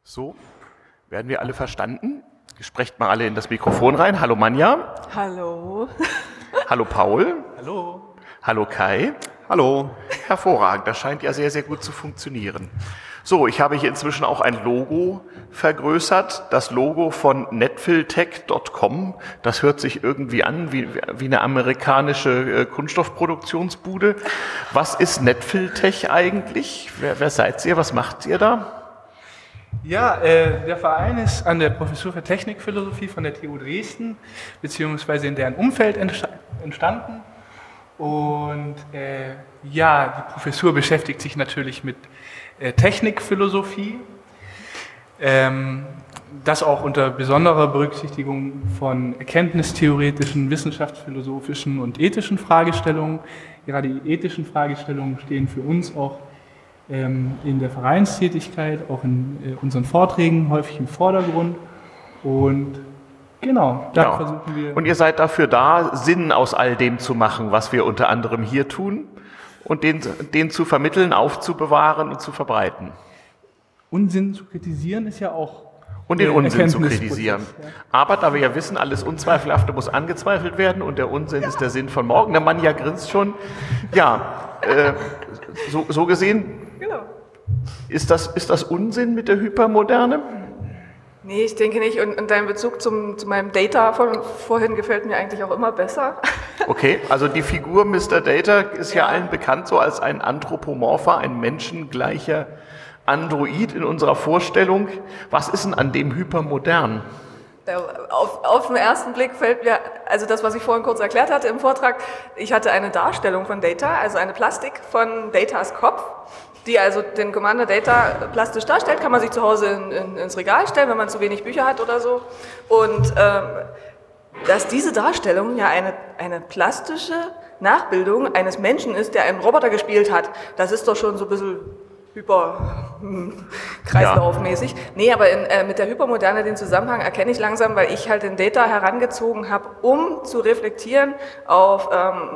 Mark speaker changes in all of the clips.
Speaker 1: So, werden wir alle verstanden? Sprecht mal alle in das Mikrofon rein. Hallo Manja.
Speaker 2: Hallo.
Speaker 1: Hallo Paul.
Speaker 3: Hallo.
Speaker 1: Hallo Kai.
Speaker 3: Hallo.
Speaker 1: Hervorragend, das scheint ja sehr, sehr gut zu funktionieren. So, ich habe hier inzwischen auch ein Logo vergrößert. Das Logo von netfiltech.com. Das hört sich irgendwie an wie eine amerikanische Kunststoffproduktionsbude. Was ist Netfiltech eigentlich? Wer seid ihr? Was macht ihr da?
Speaker 3: Ja, der Verein ist an der Professur für Technikphilosophie von der TU Dresden, beziehungsweise in deren Umfeld entstanden. Und ja, die Professur beschäftigt sich natürlich mit Technikphilosophie, das auch unter besonderer Berücksichtigung von erkenntnistheoretischen, wissenschaftsphilosophischen und ethischen Fragestellungen. Gerade die ethischen Fragestellungen stehen für uns auch in der Vereinstätigkeit, auch in unseren Vorträgen häufig im Vordergrund. Und genau, da versuchen wir.
Speaker 1: Und ihr seid dafür da, Sinn aus all dem zu machen, was wir unter anderem hier tun und den zu vermitteln, aufzubewahren und zu verbreiten.
Speaker 3: Unsinn zu kritisieren ist ja auch.
Speaker 1: Und den Unsinn zu kritisieren. Ja. Aber da wir ja wissen, alles Unzweifelhafte muss angezweifelt werden und der Unsinn ist der Sinn von morgen. Der Mann ja grinst schon. Ja, so gesehen.
Speaker 2: Genau.
Speaker 1: Ist das Unsinn mit der Hypermoderne?
Speaker 2: Nee, ich denke nicht. Und dein Bezug zu meinem Data von vorhin gefällt mir eigentlich auch immer besser.
Speaker 1: Okay, also die Figur Mr. Data ist ja allen bekannt so als ein Anthropomorpher, ein menschengleicher Android in unserer Vorstellung. Was ist denn an dem hypermodern?
Speaker 2: Auf den ersten Blick fällt mir, also das, was ich vorhin kurz erklärt hatte im Vortrag, ich hatte eine Darstellung von Data, also eine Plastik von Datas Kopf, die also den Commander Data plastisch darstellt, kann man sich zu Hause ins Regal stellen, wenn man zu wenig Bücher hat oder so. Und dass diese Darstellung ja eine plastische Nachbildung eines Menschen ist, der einen Roboter gespielt hat, das ist doch schon so ein bisschen Kreislaufmäßig. Ja. Nee, aber mit der Hypermoderne den Zusammenhang erkenne ich langsam, weil ich halt den Data herangezogen habe, um zu reflektieren auf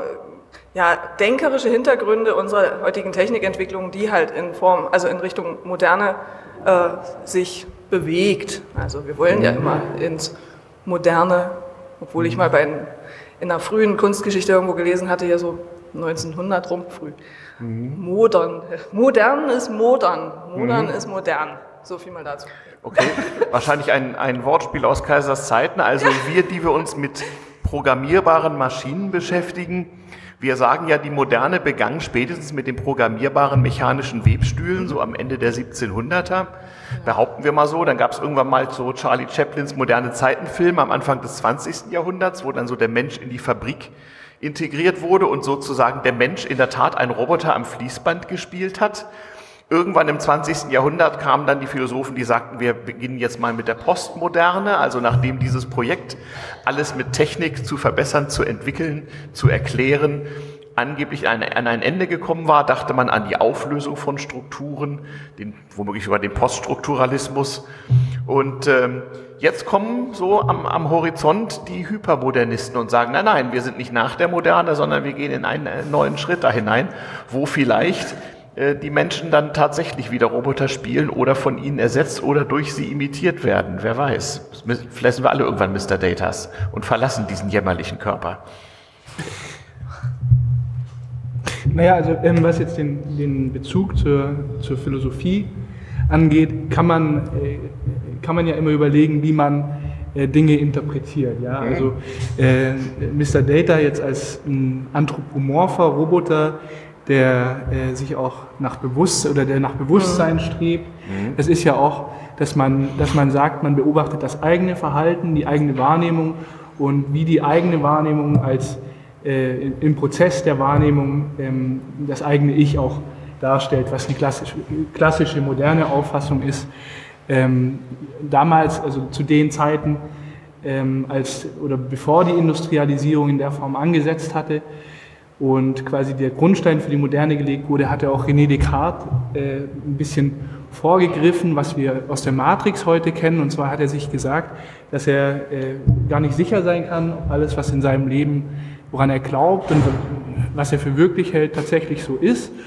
Speaker 2: denkerische Hintergründe unserer heutigen Technikentwicklung, die halt in Richtung Moderne sich bewegt. Also wir wollen ja immer ins Moderne, obwohl ich mal in einer frühen Kunstgeschichte irgendwo gelesen hatte, hier so 1900 rum, früh. Modern ist modern. Modern ist modern. So viel mal dazu.
Speaker 1: Okay, wahrscheinlich ein Wortspiel aus Kaisers Zeiten. Also wir, die wir uns mit programmierbaren Maschinen beschäftigen, wir sagen ja, die Moderne begann spätestens mit den programmierbaren mechanischen Webstühlen, so am Ende der 1700er. Behaupten wir mal so. Dann gab es irgendwann mal so Charlie Chaplins moderne Zeitenfilme am Anfang des 20. Jahrhunderts, wo dann so der Mensch in die Fabrik integriert wurde und sozusagen der Mensch in der Tat einen Roboter am Fließband gespielt hat. Irgendwann im 20. Jahrhundert kamen dann die Philosophen, die sagten, wir beginnen jetzt mal mit der Postmoderne, also nachdem dieses Projekt, alles mit Technik zu verbessern, zu entwickeln, zu erklären, angeblich an ein Ende gekommen war, dachte man an die Auflösung von Strukturen, womöglich sogar den Poststrukturalismus. Und jetzt kommen so am Horizont die Hypermodernisten und sagen, nein, wir sind nicht nach der Moderne, sondern wir gehen in einen neuen Schritt da hinein, wo vielleicht die Menschen dann tatsächlich wieder Roboter spielen oder von ihnen ersetzt oder durch sie imitiert werden. Wer weiß. Vielleicht sind wir alle irgendwann Mr. Datas und verlassen diesen jämmerlichen Körper.
Speaker 3: Naja, also was jetzt den Bezug zur Philosophie angeht, kann man ja immer überlegen, wie man Dinge interpretiert. Ja? Also Mr. Data jetzt als ein anthropomorpher Roboter, der sich auch nach Bewusstsein strebt. Das ist ja auch, dass man sagt, man beobachtet das eigene Verhalten, die eigene Wahrnehmung und wie die eigene Wahrnehmung als im Prozess der Wahrnehmung das eigene Ich auch darstellt, was eine klassische moderne Auffassung ist. Damals, also zu den Zeiten, bevor die Industrialisierung in der Form angesetzt hatte und quasi der Grundstein für die Moderne gelegt wurde, hatte auch René Descartes ein bisschen vorgegriffen, was wir aus der Matrix heute kennen. Und zwar hat er sich gesagt, dass er gar nicht sicher sein kann, ob alles, was in seinem Leben, woran er glaubt und was er für wirklich hält, tatsächlich so ist.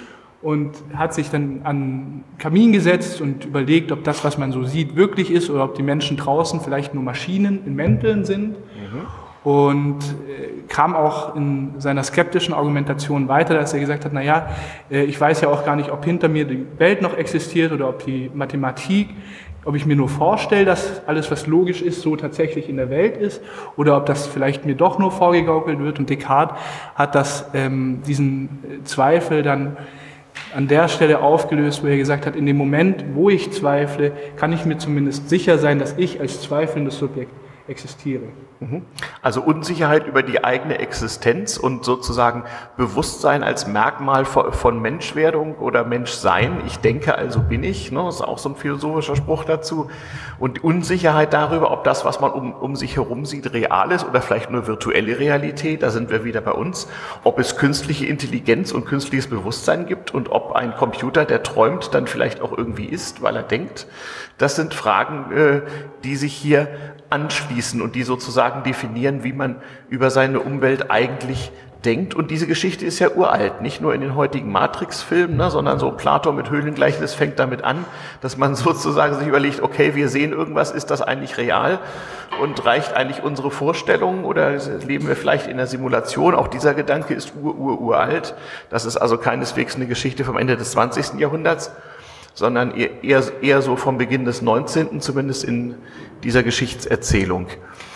Speaker 3: und hat sich dann an den Kamin gesetzt und überlegt, ob das, was man so sieht, wirklich ist oder ob die Menschen draußen vielleicht nur Maschinen in Mänteln sind. Und kam auch in seiner skeptischen Argumentation weiter, dass er gesagt hat, naja, ich weiß ja auch gar nicht, ob hinter mir die Welt noch existiert oder ob die Mathematik, ob ich mir nur vorstelle, dass alles, was logisch ist, so tatsächlich in der Welt ist oder ob das vielleicht mir doch nur vorgegaukelt wird. Und Descartes hat diesen Zweifel dann an der Stelle aufgelöst, wo er gesagt hat, in dem Moment, wo ich zweifle, kann ich mir zumindest sicher sein, dass ich als zweifelndes Subjekt existiere.
Speaker 1: Also Unsicherheit über die eigene Existenz und sozusagen Bewusstsein als Merkmal von Menschwerdung oder Menschsein. Ich denke, also bin ich. Ne? Das ist auch so ein philosophischer Spruch dazu. Und Unsicherheit darüber, ob das, was man um sich herum sieht, real ist oder vielleicht nur virtuelle Realität. Da sind wir wieder bei uns. Ob es künstliche Intelligenz und künstliches Bewusstsein gibt und ob ein Computer, der träumt, dann vielleicht auch irgendwie ist, weil er denkt. Das sind Fragen, die sich hier anschließen und die sozusagen definieren, wie man über seine Umwelt eigentlich denkt. Und diese Geschichte ist ja uralt, nicht nur in den heutigen Matrix-Filmen, ne, sondern so Platon mit Höhlengleichnis fängt damit an, dass man sozusagen sich überlegt, okay, wir sehen irgendwas, ist das eigentlich real und reicht eigentlich unsere Vorstellung oder leben wir vielleicht in einer Simulation? Auch dieser Gedanke ist uralt. Das ist also keineswegs eine Geschichte vom Ende des 20. Jahrhunderts, sondern eher so vom Beginn des 19., zumindest in dieser Geschichtserzählung.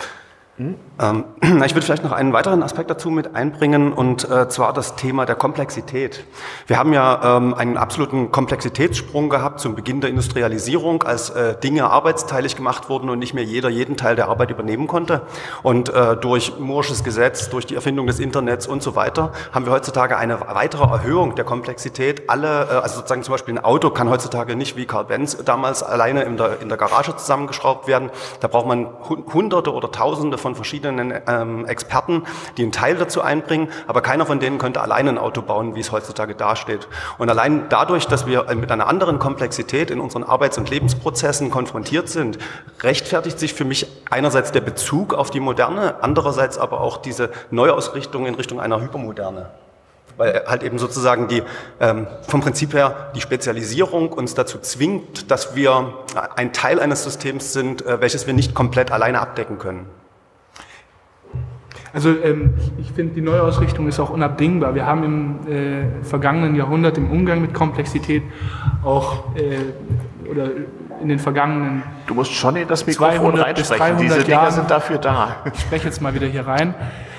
Speaker 4: Ich würde vielleicht noch einen weiteren Aspekt dazu mit einbringen, und zwar das Thema der Komplexität. Wir haben ja einen absoluten Komplexitätssprung gehabt zum Beginn der Industrialisierung, als Dinge arbeitsteilig gemacht wurden und nicht mehr jeder jeden Teil der Arbeit übernehmen konnte. Und durch Moore'sches Gesetz, durch die Erfindung des Internets und so weiter, haben wir heutzutage eine weitere Erhöhung der Komplexität. Also sozusagen zum Beispiel ein Auto kann heutzutage nicht wie Carl Benz damals alleine in der Garage zusammengeschraubt werden. Da braucht man Hunderte oder Tausende von verschiedenen Experten, die einen Teil dazu einbringen, aber keiner von denen könnte alleine ein Auto bauen, wie es heutzutage dasteht. Und allein dadurch, dass wir mit einer anderen Komplexität in unseren Arbeits- und Lebensprozessen konfrontiert sind, rechtfertigt sich für mich einerseits der Bezug auf die Moderne, andererseits aber auch diese Neuausrichtung in Richtung einer Hypermoderne. Weil halt eben sozusagen vom Prinzip her die Spezialisierung uns dazu zwingt, dass wir ein Teil eines Systems sind, welches wir nicht komplett alleine abdecken können.
Speaker 3: Also ich finde, die Neuausrichtung ist auch unabdingbar. Wir haben im vergangenen Jahrhundert im Umgang mit Komplexität auch oder in den vergangenen
Speaker 1: Du musst schon in das Mikrofon reinsprechen. Diese Dinger sind dafür da.
Speaker 3: Ich spreche jetzt mal wieder hier rein.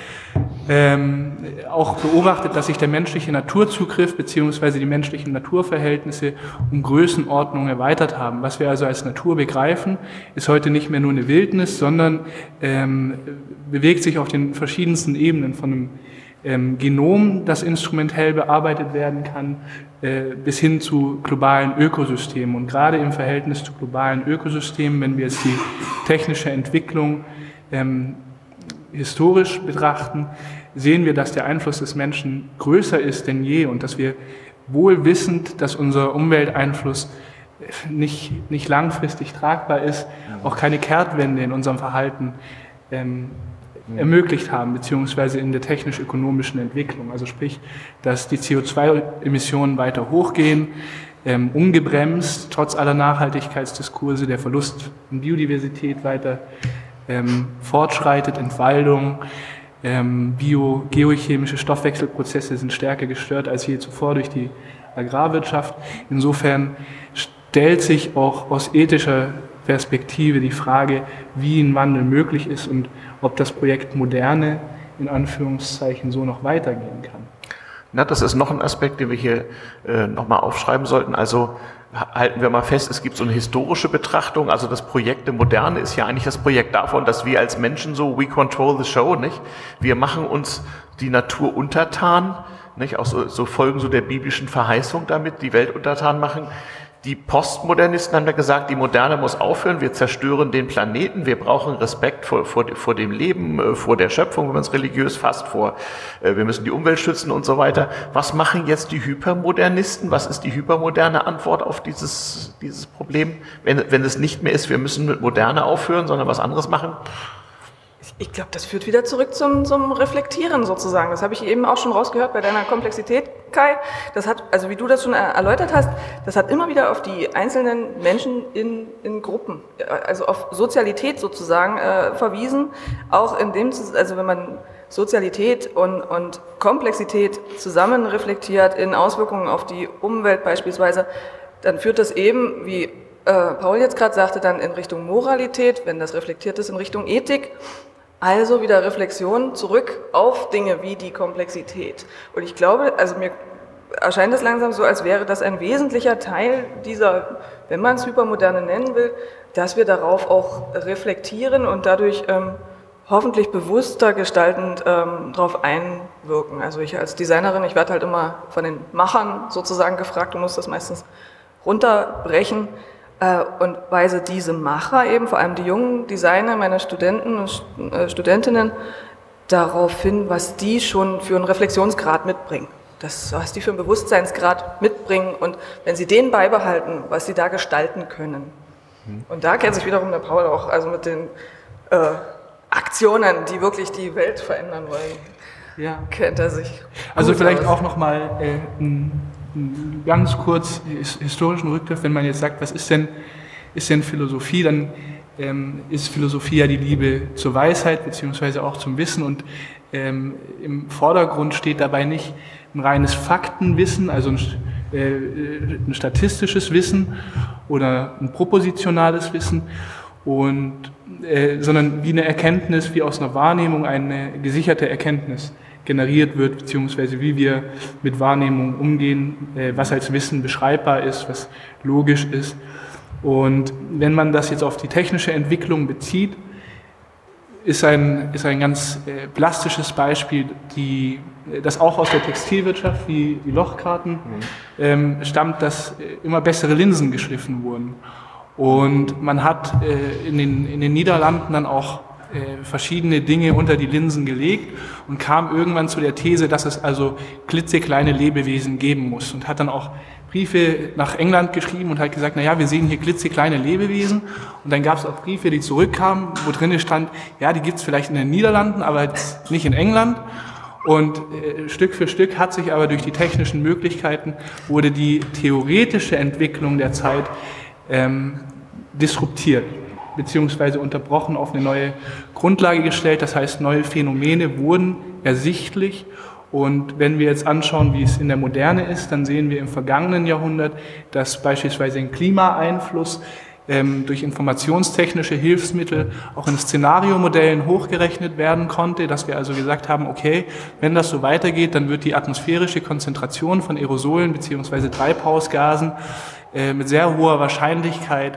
Speaker 3: Auch beobachtet, dass sich der menschliche Naturzugriff bzw. die menschlichen Naturverhältnisse um Größenordnung erweitert haben. Was wir also als Natur begreifen, ist heute nicht mehr nur eine Wildnis, sondern bewegt sich auf den verschiedensten Ebenen von einem Genom, das instrumentell bearbeitet werden kann, bis hin zu globalen Ökosystemen. Und gerade im Verhältnis zu globalen Ökosystemen, wenn wir jetzt die technische Entwicklung historisch betrachten, sehen wir, dass der Einfluss des Menschen größer ist denn je und dass wir wohl wissend, dass unser Umwelteinfluss nicht langfristig tragbar ist, auch keine Kehrtwende in unserem Verhalten ermöglicht haben, beziehungsweise in der technisch-ökonomischen Entwicklung. Also sprich, dass die CO2-Emissionen weiter hochgehen, ungebremst, trotz aller Nachhaltigkeitsdiskurse, der Verlust von Biodiversität weiter fortschreitet, Entwaldung, geochemische Stoffwechselprozesse sind stärker gestört als je zuvor durch die Agrarwirtschaft. Insofern stellt sich auch aus ethischer Perspektive die Frage, wie ein Wandel möglich ist und ob das Projekt Moderne in Anführungszeichen so noch weitergehen kann.
Speaker 1: Na, das ist noch ein Aspekt, den wir hier nochmal aufschreiben sollten. Also halten wir mal fest, es gibt so eine historische Betrachtung, also das Projekt der Moderne ist ja eigentlich das Projekt davon, dass wir als Menschen so, we control the show, nicht? Wir machen uns die Natur untertan, nicht? Auch so folgen so der biblischen Verheißung damit, die Welt untertan machen. Die Postmodernisten haben ja gesagt, die Moderne muss aufhören, wir zerstören den Planeten, wir brauchen Respekt vor dem Leben, vor der Schöpfung, wenn man es religiös fasst, wir müssen die Umwelt schützen und so weiter. Was machen jetzt die Hypermodernisten? Was ist die hypermoderne Antwort auf dieses Problem? Wenn es nicht mehr ist, wir müssen mit Moderne aufhören, sondern was anderes machen?
Speaker 2: Ich glaube, das führt wieder zurück zum Reflektieren sozusagen. Das habe ich eben auch schon rausgehört bei deiner Komplexität, Kai. Das hat, also wie du das schon erläutert hast, das hat immer wieder auf die einzelnen Menschen in Gruppen, also auf Sozialität sozusagen verwiesen. Auch in dem, also wenn man Sozialität und Komplexität zusammen reflektiert in Auswirkungen auf die Umwelt beispielsweise, dann führt das eben, wie Paul jetzt gerade sagte, dann in Richtung Moralität, wenn das reflektiert ist, in Richtung Ethik. Also wieder Reflexion zurück auf Dinge wie die Komplexität. Und ich glaube, also mir erscheint es langsam so, als wäre das ein wesentlicher Teil dieser, wenn man es Hypermoderne nennen will, dass wir darauf auch reflektieren und dadurch hoffentlich bewusster gestaltend darauf einwirken. Also ich als Designerin, ich werde halt immer von den Machern sozusagen gefragt und muss das meistens runterbrechen. Und weise diese Macher eben, vor allem die jungen Designer, meine Studenten und Studentinnen, darauf hin, was die schon für einen Reflexionsgrad mitbringen. Was die für einen Bewusstseinsgrad mitbringen und wenn sie den beibehalten, was sie da gestalten können. Und da kennt sich wiederum der Paul auch, also mit den Aktionen, die wirklich die Welt verändern wollen,
Speaker 3: Ja.
Speaker 2: kennt er sich.
Speaker 3: Also vielleicht
Speaker 2: aus.
Speaker 3: auch nochmal ganz kurz historischen Rückgriff, wenn man jetzt sagt, was ist denn Philosophie, dann ist Philosophie ja die Liebe zur Weisheit beziehungsweise auch zum Wissen und im Vordergrund steht dabei nicht ein reines Faktenwissen, also ein statistisches Wissen oder ein propositionales Wissen, sondern wie eine Erkenntnis, wie aus einer Wahrnehmung eine gesicherte Erkenntnis generiert wird, beziehungsweise wie wir mit Wahrnehmung umgehen, was als Wissen beschreibbar ist, was logisch ist. Und wenn man das jetzt auf die technische Entwicklung bezieht, ist ein ganz plastisches Beispiel, das auch aus der Textilwirtschaft, wie die Lochkarten, stammt, dass immer bessere Linsen geschliffen wurden. Und man hat in den Niederlanden dann auch verschiedene Dinge unter die Linsen gelegt und kam irgendwann zu der These, dass es also klitzekleine Lebewesen geben muss und hat dann auch Briefe nach England geschrieben und hat gesagt, naja, wir sehen hier klitzekleine Lebewesen und dann gab es auch Briefe, die zurückkamen, wo drin stand, ja, die gibt es vielleicht in den Niederlanden, aber jetzt nicht in England. Und Stück für Stück hat sich aber durch die technischen Möglichkeiten, wurde die theoretische Entwicklung der Zeit disruptiert, beziehungsweise unterbrochen, auf eine neue Grundlage gestellt. Das heißt, neue Phänomene wurden ersichtlich. Und wenn wir jetzt anschauen, wie es in der Moderne ist, dann sehen wir im vergangenen Jahrhundert, dass beispielsweise ein Klimaeinfluss durch informationstechnische Hilfsmittel auch in Szenariomodellen hochgerechnet werden konnte, dass wir also gesagt haben, okay, wenn das so weitergeht, dann wird die atmosphärische Konzentration von Aerosolen beziehungsweise Treibhausgasen mit sehr hoher Wahrscheinlichkeit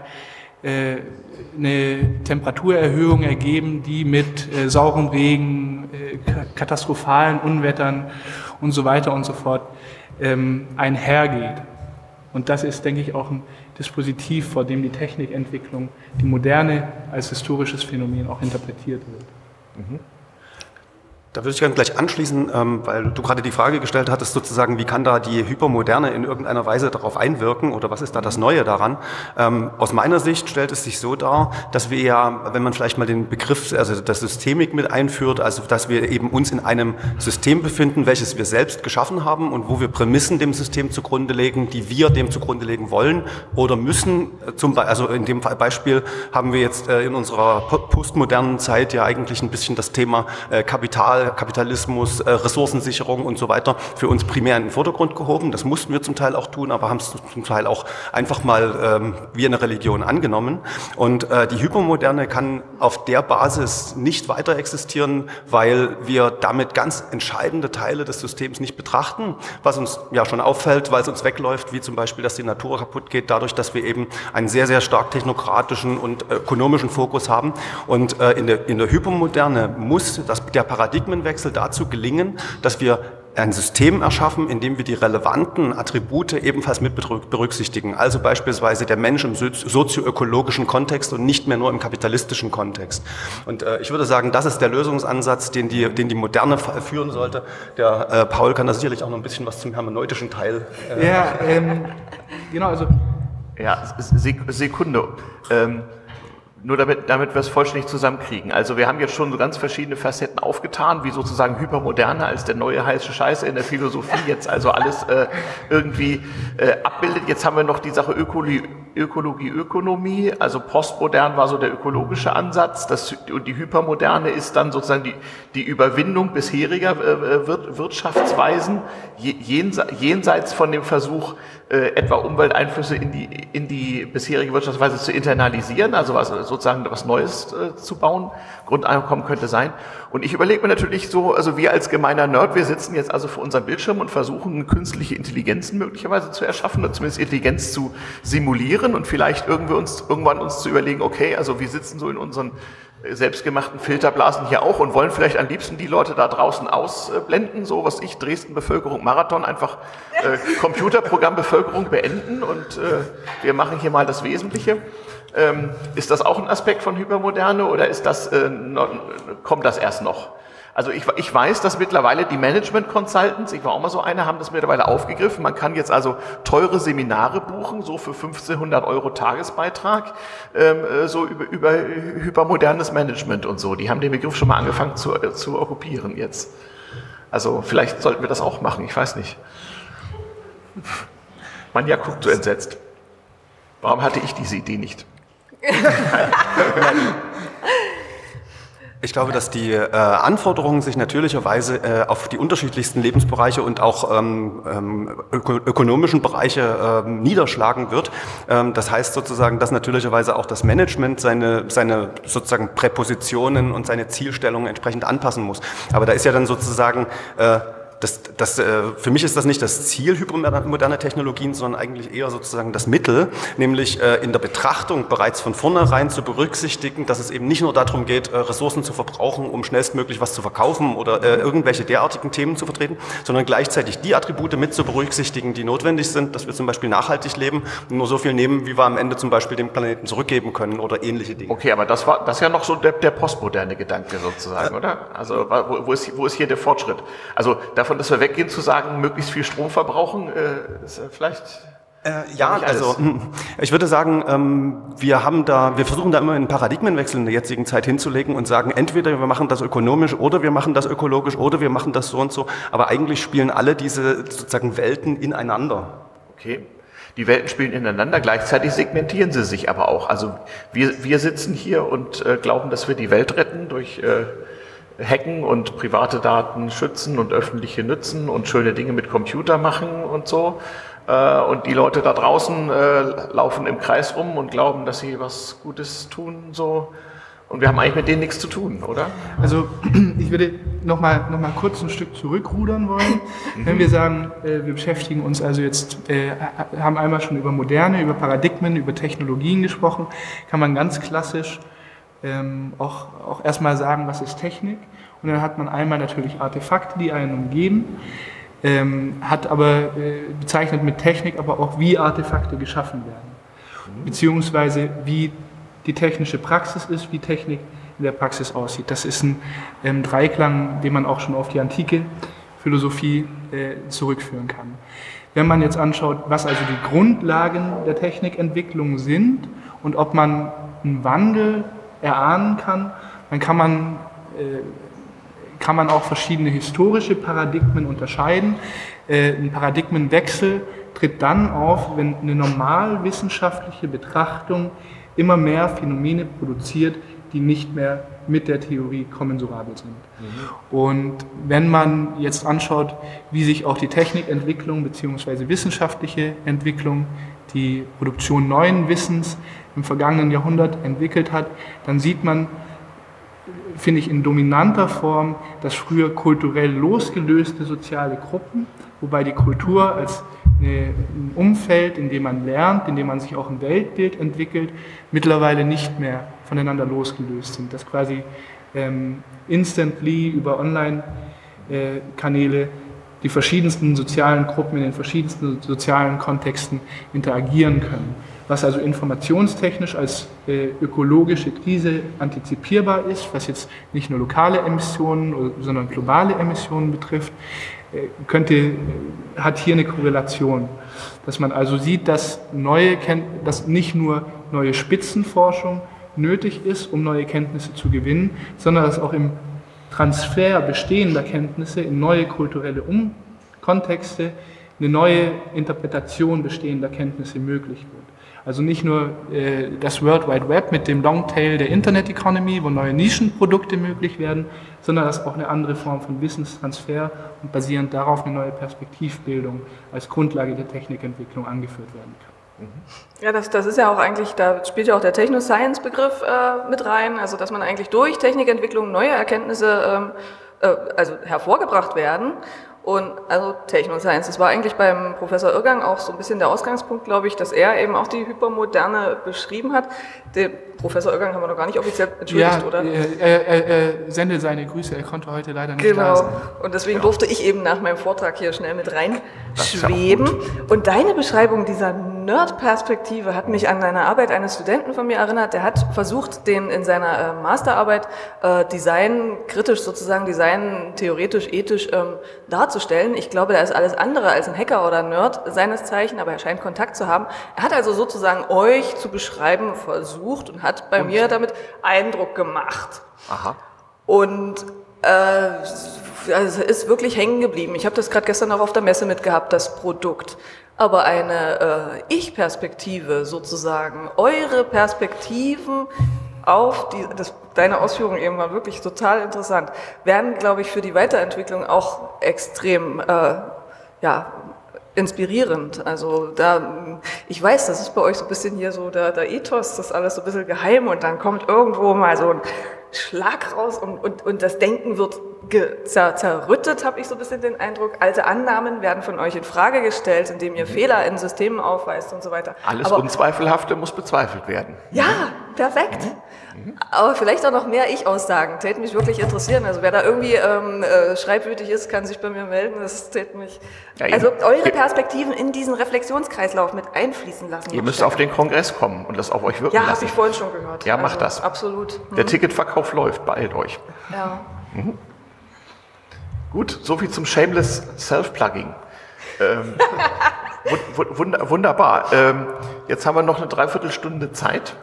Speaker 3: eine Temperaturerhöhung ergeben, die mit saurem Regen, katastrophalen Unwettern und so weiter und so fort einhergeht. Und das ist, denke ich, auch ein Dispositiv, vor dem die Technikentwicklung, die Moderne als historisches Phänomen auch interpretiert wird.
Speaker 4: Mhm. Da würde ich gerne gleich anschließen, weil du gerade die Frage gestellt hattest, sozusagen, wie kann da die Hypermoderne in irgendeiner Weise darauf einwirken oder was ist da das Neue daran? Aus meiner Sicht stellt es sich so dar, dass wir ja, wenn man vielleicht mal den Begriff, also das Systemik mit einführt, also dass wir eben uns in einem System befinden, welches wir selbst geschaffen haben und wo wir Prämissen dem System zugrunde legen, die wir dem zugrunde legen wollen oder müssen. Also in dem Beispiel haben wir jetzt in unserer postmodernen Zeit ja eigentlich ein bisschen das Thema Kapitalismus, Ressourcensicherung und so weiter für uns primär in den Vordergrund gehoben. Das mussten wir zum Teil auch tun, aber haben es zum Teil auch einfach mal wie eine Religion angenommen. Und die Hypermoderne kann auf der Basis nicht weiter existieren, weil wir damit ganz entscheidende Teile des Systems nicht betrachten, was uns ja schon auffällt, weil es uns wegläuft, wie zum Beispiel, dass die Natur kaputt geht, dadurch, dass wir eben einen sehr, sehr stark technokratischen und ökonomischen Fokus haben. Und in der Hypermoderne muss der Paradigmenwechsel dazu gelingen, dass wir ein System erschaffen, in dem wir die relevanten Attribute ebenfalls mit berücksichtigen. Also beispielsweise der Mensch im sozioökologischen Kontext und nicht mehr nur im kapitalistischen Kontext. Und ich würde sagen, das ist der Lösungsansatz, den die Moderne führen sollte. Der Paul kann da sicherlich auch noch ein bisschen was zum hermeneutischen Teil.
Speaker 3: Genau, also.
Speaker 1: Ja, Sekunde. Nur damit wir es vollständig zusammenkriegen. Also wir haben jetzt schon so ganz verschiedene Facetten aufgetan, wie sozusagen Hypermoderne als der neue heiße Scheiße in der Philosophie jetzt also alles irgendwie abbildet. Jetzt haben wir noch die Sache Ökologie, Ökonomie, also postmodern war so der ökologische Ansatz und die Hypermoderne ist dann sozusagen die Überwindung bisheriger Wirtschaftsweisen jenseits von dem Versuch, etwa Umwelteinflüsse in die bisherige Wirtschaftsweise zu internalisieren, also sozusagen was Neues zu bauen. Grundeinkommen könnte sein. Und ich überlege mir natürlich so, also wir als gemeiner Nerd, wir sitzen jetzt also vor unserem Bildschirm und versuchen künstliche Intelligenzen möglicherweise zu erschaffen oder zumindest Intelligenz zu simulieren und vielleicht irgendwann uns zu überlegen, okay, also wir sitzen so in unseren selbstgemachten Filterblasen hier auch und wollen vielleicht am liebsten die Leute da draußen ausblenden, so was ich, Dresden Bevölkerung Marathon, einfach Computerprogramm Bevölkerung beenden und wir machen hier mal das Wesentliche. Ist das auch ein Aspekt von Hypermoderne oder ist das, kommt das erst noch? Also ich weiß, dass mittlerweile die Management-Consultants, ich war auch mal so einer, haben das mittlerweile aufgegriffen. Man kann jetzt also teure Seminare buchen, so für 1.500 € Tagesbeitrag, so über hypermodernes Management und so. Die haben den Begriff schon mal angefangen zu okkupieren jetzt. Also vielleicht sollten wir das auch machen, ich weiß nicht. Manja guckt so entsetzt. Warum hatte ich diese Idee nicht?
Speaker 4: Ich glaube, dass die Anforderungen sich natürlicherweise auf die unterschiedlichsten Lebensbereiche und auch ökonomischen Bereiche niederschlagen wird. Das heißt sozusagen, dass natürlicherweise auch das Management seine sozusagen Präpositionen und seine Zielstellungen entsprechend anpassen muss. Aber da ist ja dann sozusagen für mich ist das nicht das Ziel hypermoderner Technologien, sondern eigentlich eher sozusagen das Mittel, nämlich in der Betrachtung bereits von vornherein zu berücksichtigen, dass es eben nicht nur darum geht, Ressourcen zu verbrauchen, um schnellstmöglich was zu verkaufen oder irgendwelche derartigen Themen zu vertreten, sondern gleichzeitig die Attribute mit zu berücksichtigen, die notwendig sind, dass wir zum Beispiel nachhaltig leben und nur so viel nehmen, wie wir am Ende zum Beispiel dem Planeten zurückgeben können oder ähnliche Dinge.
Speaker 1: Okay, aber das ist ja noch so der postmoderne Gedanke sozusagen, oder? Also wo ist hier der Fortschritt? Also davon, dass wir weggehen zu sagen, möglichst viel Strom verbrauchen, ist vielleicht...
Speaker 4: Ja, also ich würde sagen, wir versuchen da immer einen Paradigmenwechsel in der jetzigen Zeit hinzulegen und sagen, entweder wir machen das ökonomisch oder wir machen das ökologisch oder wir machen das so und so, aber eigentlich spielen alle diese sozusagen Welten ineinander.
Speaker 1: Okay. Die Welten spielen ineinander, gleichzeitig segmentieren sie sich aber auch. Also wir sitzen hier und glauben, dass wir die Welt retten durch Hacken und private Daten schützen und öffentliche nützen und schöne Dinge mit Computer machen und so. Und die Leute da draußen laufen im Kreis rum und glauben, dass sie was Gutes tun, so. Und wir haben eigentlich mit denen nichts zu tun, oder?
Speaker 3: Also ich würde noch mal kurz ein Stück zurückrudern wollen. Wenn wir sagen, wir beschäftigen uns also jetzt, haben einmal schon über Moderne, über Paradigmen, über Technologien gesprochen, kann man ganz klassisch auch erstmal sagen, was ist Technik. Und dann hat man einmal natürlich Artefakte, die einen umgeben, hat aber bezeichnet mit Technik aber auch, wie Artefakte geschaffen werden. Beziehungsweise wie die technische Praxis ist, wie Technik in der Praxis aussieht. Das ist ein Dreiklang, den man auch schon auf die antike Philosophie zurückführen kann. Wenn man jetzt anschaut, was also die Grundlagen der Technikentwicklung sind und ob man einen Wandel erahnen kann, dann kann man auch verschiedene historische Paradigmen unterscheiden. Ein Paradigmenwechsel tritt dann auf, wenn eine normal wissenschaftliche Betrachtung immer mehr Phänomene produziert, die nicht mehr mit der Theorie kommensurabel sind. Und wenn man jetzt anschaut, wie sich auch die Technikentwicklung bzw. wissenschaftliche Entwicklung, die Produktion neuen Wissens im vergangenen Jahrhundert entwickelt hat, dann sieht man, finde ich, in dominanter Form, dass früher kulturell losgelöste soziale Gruppen, wobei die Kultur als ein Umfeld, in dem man lernt, in dem man sich auch ein Weltbild entwickelt, mittlerweile nicht mehr voneinander losgelöst sind. Dass quasi instantly über Online-Kanäle die verschiedensten sozialen Gruppen in den verschiedensten sozialen Kontexten interagieren können. Was also informationstechnisch als ökologische Krise antizipierbar ist, was jetzt nicht nur lokale Emissionen, sondern globale Emissionen betrifft, hat hier eine Korrelation. Dass man also sieht, dass nicht nur neue Spitzenforschung nötig ist, um neue Kenntnisse zu gewinnen, sondern dass auch im Transfer bestehender Kenntnisse in neue kulturelle Kontexte eine neue Interpretation bestehender Kenntnisse möglich wird. Also nicht nur das World Wide Web mit dem Longtail der Internet Economy, wo neue Nischenprodukte möglich werden, sondern dass auch eine andere Form von Wissenstransfer und basierend darauf eine neue Perspektivbildung als Grundlage der Technikentwicklung angeführt werden kann.
Speaker 2: Ja, das ist ja auch eigentlich, da spielt ja auch der Techno-Science-Begriff mit rein, also dass man eigentlich durch Technikentwicklung neue Erkenntnisse also hervorgebracht werden. Und also Techno-Science, das war eigentlich beim Professor Irrgang auch so ein bisschen der Ausgangspunkt, glaube ich, dass er eben auch die Hypermoderne beschrieben hat. Den Professor Irrgang haben wir noch gar nicht offiziell entschuldigt,
Speaker 3: ja,
Speaker 2: oder?
Speaker 3: Er sendet seine Grüße, er konnte heute leider nicht da sein.
Speaker 2: Genau, und deswegen durfte ich eben nach meinem Vortrag hier schnell mit reinschweben. Und deine Beschreibung dieser Nerd-Perspektive hat mich an eine Arbeit eines Studenten von mir erinnert, der hat versucht, den in seiner Masterarbeit Design kritisch sozusagen, Design theoretisch, ethisch darzustellen. Ich glaube, er ist alles andere als ein Hacker oder ein Nerd seines Zeichen, aber er scheint Kontakt zu haben. Er hat also sozusagen euch zu beschreiben versucht und hat bei mir damit Eindruck gemacht.
Speaker 1: Aha.
Speaker 2: Und es ist wirklich hängen geblieben. Ich habe das gerade gestern auch auf der Messe mitgehabt, das Produkt. Aber eine Ich-Perspektive sozusagen, eure Perspektiven auf deine Ausführungen eben war wirklich total interessant, werden, glaube ich, für die Weiterentwicklung auch extrem inspirierend. Also ich weiß, das ist bei euch so ein bisschen hier so der Ethos, das ist alles so ein bisschen geheim und dann kommt irgendwo mal so ein Schlag raus und das Denken wird zerrüttet, habe ich so ein bisschen den Eindruck. Alte Annahmen werden von euch in Frage gestellt, indem ihr Fehler in Systemen aufweist und so weiter.
Speaker 1: Alles Unzweifelhafte muss bezweifelt werden.
Speaker 2: Ja, perfekt. Aber vielleicht auch noch mehr Ich-Aussagen, täte mich wirklich interessieren. Also wer da irgendwie schreibwütig ist, kann sich bei mir melden. Das täte mich.
Speaker 1: Ja,
Speaker 2: also eure Perspektiven in diesen Reflexionskreislauf mit einfließen lassen.
Speaker 1: Ihr müsst auf den Kongress kommen und das auf euch wirken
Speaker 2: ja,
Speaker 1: lassen.
Speaker 2: Ja, habe ich vorhin schon gehört.
Speaker 1: Ja, macht das.
Speaker 2: Absolut.
Speaker 1: Der Ticketverkauf läuft, beeilt euch.
Speaker 2: Ja.
Speaker 1: Gut, soviel zum Shameless Self-Plugging. Wunderbar. Jetzt haben wir noch eine Dreiviertelstunde Zeit.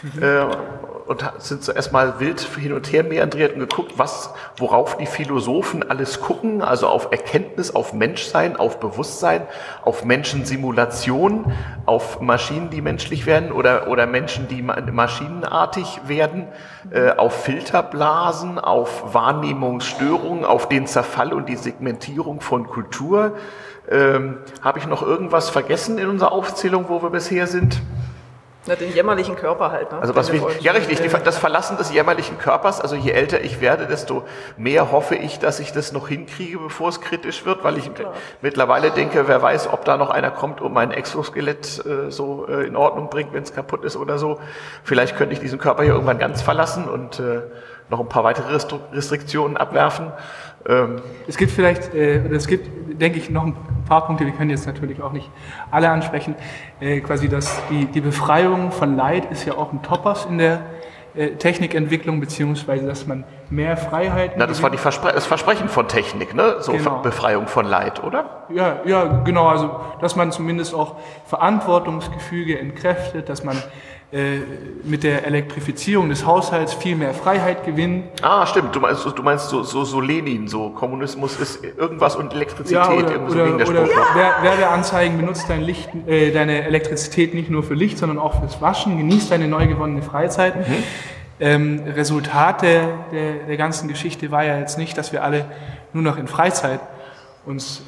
Speaker 1: Und sind so erstmal wild hin und her meandriert und geguckt, worauf die Philosophen alles gucken, also auf Erkenntnis, auf Menschsein, auf Bewusstsein, auf Menschensimulation, auf Maschinen, die menschlich werden oder Menschen, die maschinenartig werden, auf Filterblasen, auf Wahrnehmungsstörungen, auf den Zerfall und die Segmentierung von Kultur. Habe ich noch irgendwas vergessen in unserer Aufzählung, wo wir bisher sind?
Speaker 2: Na, den jämmerlichen Körper halt. Ne?
Speaker 1: Also was wichtig, ja richtig, das Verlassen des jämmerlichen Körpers, also je älter ich werde, desto mehr hoffe ich, dass ich das noch hinkriege, bevor es kritisch wird, weil ich mittlerweile denke, wer weiß, ob da noch einer kommt und mein Exoskelett so in Ordnung bringt, wenn es kaputt ist oder so. Vielleicht könnte ich diesen Körper hier irgendwann ganz verlassen und noch ein paar weitere Restriktionen abwerfen.
Speaker 3: Es gibt vielleicht, denke ich, noch ein paar Punkte, wir können jetzt natürlich auch nicht alle ansprechen, quasi die Befreiung von Leid ist ja auch ein Topos in der Technikentwicklung, beziehungsweise dass man mehr Freiheiten...
Speaker 1: Na, das war das Versprechen von Technik, ne? So genau. Befreiung von Leid, oder?
Speaker 3: Ja, genau, also dass man zumindest auch Verantwortungsgefüge entkräftet, dass man mit der Elektrifizierung des Haushalts viel mehr Freiheit gewinnen.
Speaker 1: Ah, stimmt. Du meinst so Lenin, so Kommunismus ist irgendwas und Elektrizität.
Speaker 3: Ja, oder Werbeanzeigen, benutzt deine Elektrizität nicht nur für Licht, sondern auch fürs Waschen, genießt deine neu gewonnene Freizeit. Resultat der ganzen Geschichte war ja jetzt nicht, dass wir alle nur noch in Freizeit uns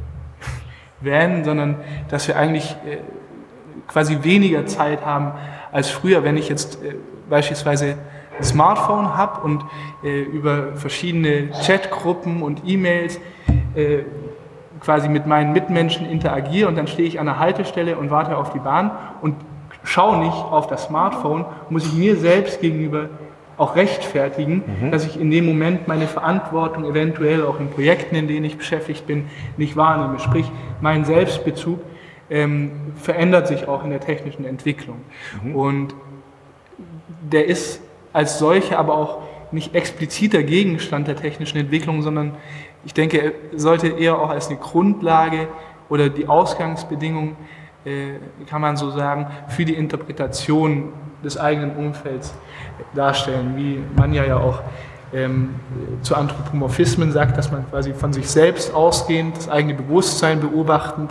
Speaker 3: wähnen, sondern dass wir eigentlich quasi weniger Zeit haben als früher. Wenn ich jetzt beispielsweise ein Smartphone habe und über verschiedene Chatgruppen und E-Mails quasi mit meinen Mitmenschen interagiere und dann stehe ich an der Haltestelle und warte auf die Bahn und schaue nicht auf das Smartphone, muss ich mir selbst gegenüber auch rechtfertigen, dass ich in dem Moment meine Verantwortung eventuell auch in Projekten, in denen ich beschäftigt bin, nicht wahrnehme. Sprich, mein Selbstbezug verändert sich auch in der technischen Entwicklung. Und der ist als solcher aber auch nicht expliziter Gegenstand der technischen Entwicklung, sondern ich denke, er sollte eher auch als eine Grundlage oder die Ausgangsbedingung, kann man so sagen, für die Interpretation des eigenen Umfelds darstellen, wie man ja auch zu Anthropomorphismen sagt, dass man quasi von sich selbst ausgehend, das eigene Bewusstsein beobachtend,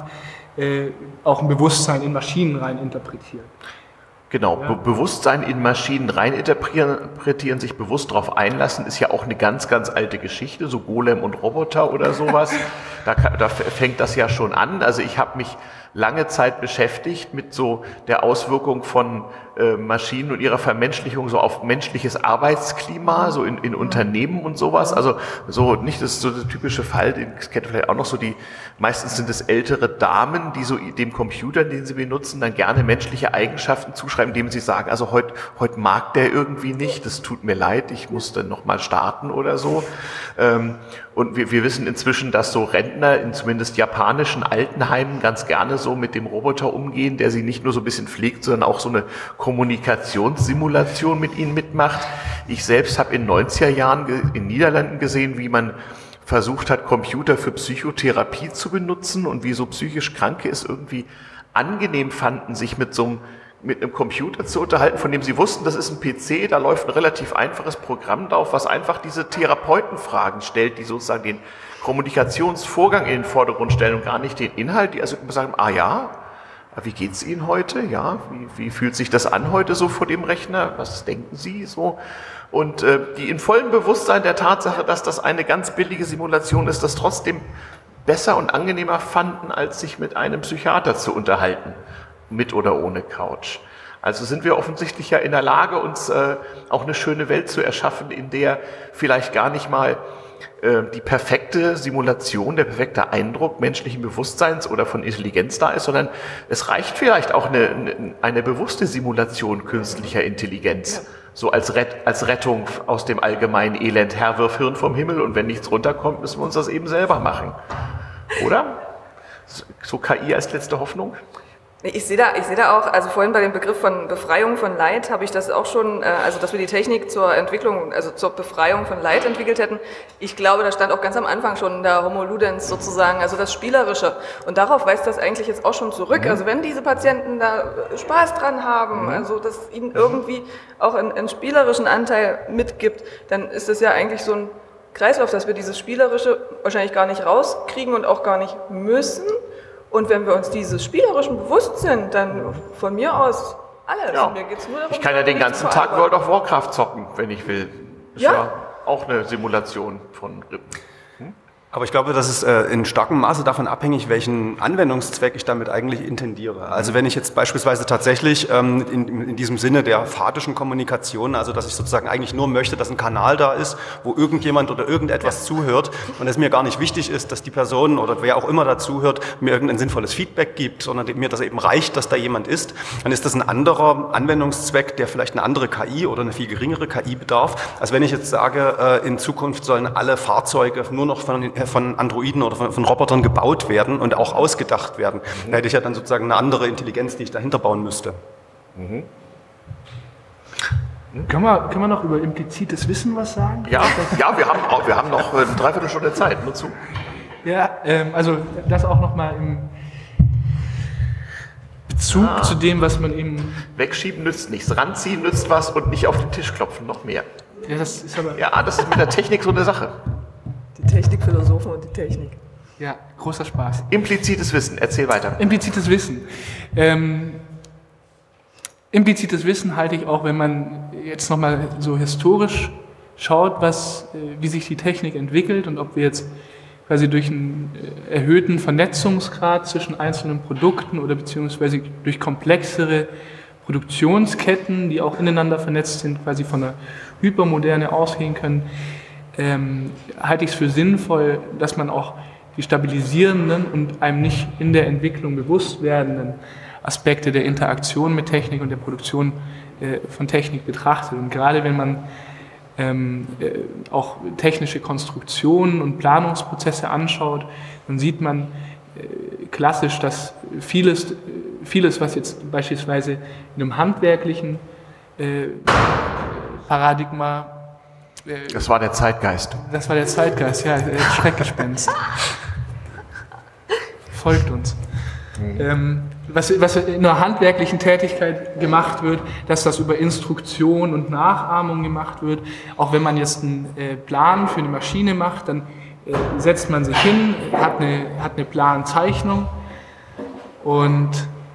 Speaker 3: auch ein Bewusstsein in Maschinen rein interpretiert.
Speaker 1: Genau, ja. Bewusstsein in Maschinen rein interpretieren, sich bewusst darauf einlassen, ist ja auch eine ganz, ganz alte Geschichte, so Golem und Roboter oder sowas. Da fängt das ja schon an. Also ich habe mich lange Zeit beschäftigt mit so der Auswirkung von Maschinen und ihrer Vermenschlichung so auf menschliches Arbeitsklima, so in Unternehmen und sowas. Also so nicht das ist so der typische Fall, den kennt ihr vielleicht auch noch so, meistens sind es ältere Damen, die so dem Computer, den sie benutzen, dann gerne menschliche Eigenschaften zuschreiben, indem sie sagen, also heute mag der irgendwie nicht, das tut mir leid, ich muss dann nochmal starten oder so. Und wir wissen inzwischen, dass so Rentner in zumindest japanischen Altenheimen ganz gerne so mit dem Roboter umgehen, der sie nicht nur so ein bisschen pflegt, sondern auch so eine Kommunikationssimulation mit ihnen mitmacht. Ich selbst habe in 90er Jahren in Niederlanden gesehen, wie man versucht hat, Computer für Psychotherapie zu benutzen und wie so psychisch Kranke es irgendwie angenehm fanden, sich mit einem Computer zu unterhalten, von dem sie wussten, das ist ein PC, da läuft ein relativ einfaches Programm drauf, was einfach diese Therapeutenfragen stellt, die sozusagen den Kommunikationsvorgang in den Vordergrund stellen und gar nicht den Inhalt, die also immer sagen, ja, wie geht's Ihnen heute? Ja, wie fühlt sich das an heute so vor dem Rechner? Was denken Sie so? Und die in vollem Bewusstsein der Tatsache, dass das eine ganz billige Simulation ist, das trotzdem besser und angenehmer fanden, als sich mit einem Psychiater zu unterhalten, mit oder ohne Couch. Also sind wir offensichtlich ja in der Lage, uns auch eine schöne Welt zu erschaffen, in der vielleicht gar nicht mal die perfekte Simulation, der perfekte Eindruck menschlichen Bewusstseins oder von Intelligenz da ist, sondern es reicht vielleicht auch eine bewusste Simulation künstlicher Intelligenz, so als Rettung aus dem allgemeinen Elend. Herr, wirf Hirn vom Himmel und wenn nichts runterkommt, müssen wir uns das eben selber machen. Oder? So KI als letzte Hoffnung?
Speaker 2: Ich sehe da auch, also vorhin bei dem Begriff von Befreiung von Leid habe ich das auch schon, also dass wir die Technik zur Entwicklung, also zur Befreiung von Leid entwickelt hätten. Ich glaube, da stand auch ganz am Anfang schon der Homo Ludens sozusagen, also das Spielerische. Und darauf weist das eigentlich jetzt auch schon zurück. Also wenn diese Patienten da Spaß dran haben, also dass ihnen irgendwie auch einen spielerischen Anteil mitgibt, dann ist das ja eigentlich so ein Kreislauf, dass wir dieses Spielerische wahrscheinlich gar nicht rauskriegen und auch gar nicht müssen. Und wenn wir uns dieses Spielerischen bewusst sind, dann von mir aus alles.
Speaker 1: Ja.
Speaker 2: Mir geht's nur darum,
Speaker 1: ich kann ja den ganzen Tag World of Warcraft zocken, wenn ich will. Ist ja auch eine Simulation von Rippen.
Speaker 4: Aber ich glaube, das ist in starkem Maße davon abhängig, welchen Anwendungszweck ich damit eigentlich intendiere. Also wenn ich jetzt beispielsweise tatsächlich in diesem Sinne der fahdischen Kommunikation, also dass ich sozusagen eigentlich nur möchte, dass ein Kanal da ist, wo irgendjemand oder irgendetwas zuhört und es mir gar nicht wichtig ist, dass die Person oder wer auch immer da zuhört, mir irgendein sinnvolles Feedback gibt, sondern mir das eben reicht, dass da jemand ist, dann ist das ein anderer Anwendungszweck, der vielleicht eine andere KI oder eine viel geringere KI bedarf, als wenn ich jetzt sage, in Zukunft sollen alle Fahrzeuge nur noch von Androiden oder von Robotern gebaut werden und auch ausgedacht werden. Da hätte ich ja dann sozusagen eine andere Intelligenz, die ich dahinter bauen müsste.
Speaker 3: Können wir noch über implizites Wissen was sagen?
Speaker 1: Ja, wir haben noch eine Dreiviertelstunde Zeit, nur zu.
Speaker 3: Ja, also das auch nochmal im Bezug zu dem, was man eben...
Speaker 1: Wegschieben nützt nichts, ranziehen nützt was und nicht auf den Tisch klopfen, noch mehr.
Speaker 3: Ja, das ist aber...
Speaker 1: Ja, das ist mit der Technik so eine Sache.
Speaker 2: Die Technikphilosophen und die Technik.
Speaker 3: Ja, großer Spaß.
Speaker 1: Implizites Wissen, erzähl weiter.
Speaker 3: Implizites Wissen. Implizites Wissen halte ich auch, wenn man jetzt nochmal so historisch schaut, wie sich die Technik entwickelt und ob wir jetzt quasi durch einen erhöhten Vernetzungsgrad zwischen einzelnen Produkten oder beziehungsweise durch komplexere Produktionsketten, die auch ineinander vernetzt sind, quasi von einer Hypermoderne ausgehen können, halte ich es für sinnvoll, dass man auch die stabilisierenden und einem nicht in der Entwicklung bewusst werdenden Aspekte der Interaktion mit Technik und der Produktion von Technik betrachtet. Und gerade wenn man auch technische Konstruktionen und Planungsprozesse anschaut, dann sieht man klassisch, dass vieles, was jetzt beispielsweise in einem handwerklichen Paradigma...
Speaker 1: Das war der Zeitgeist.
Speaker 3: Das war der Zeitgeist, ja, Schreckgespenst. Folgt uns. was in einer handwerklichen Tätigkeit gemacht wird, dass das über Instruktion und Nachahmung gemacht wird. Auch wenn man jetzt einen Plan für eine Maschine macht, dann setzt man sich hin, hat eine Planzeichnung und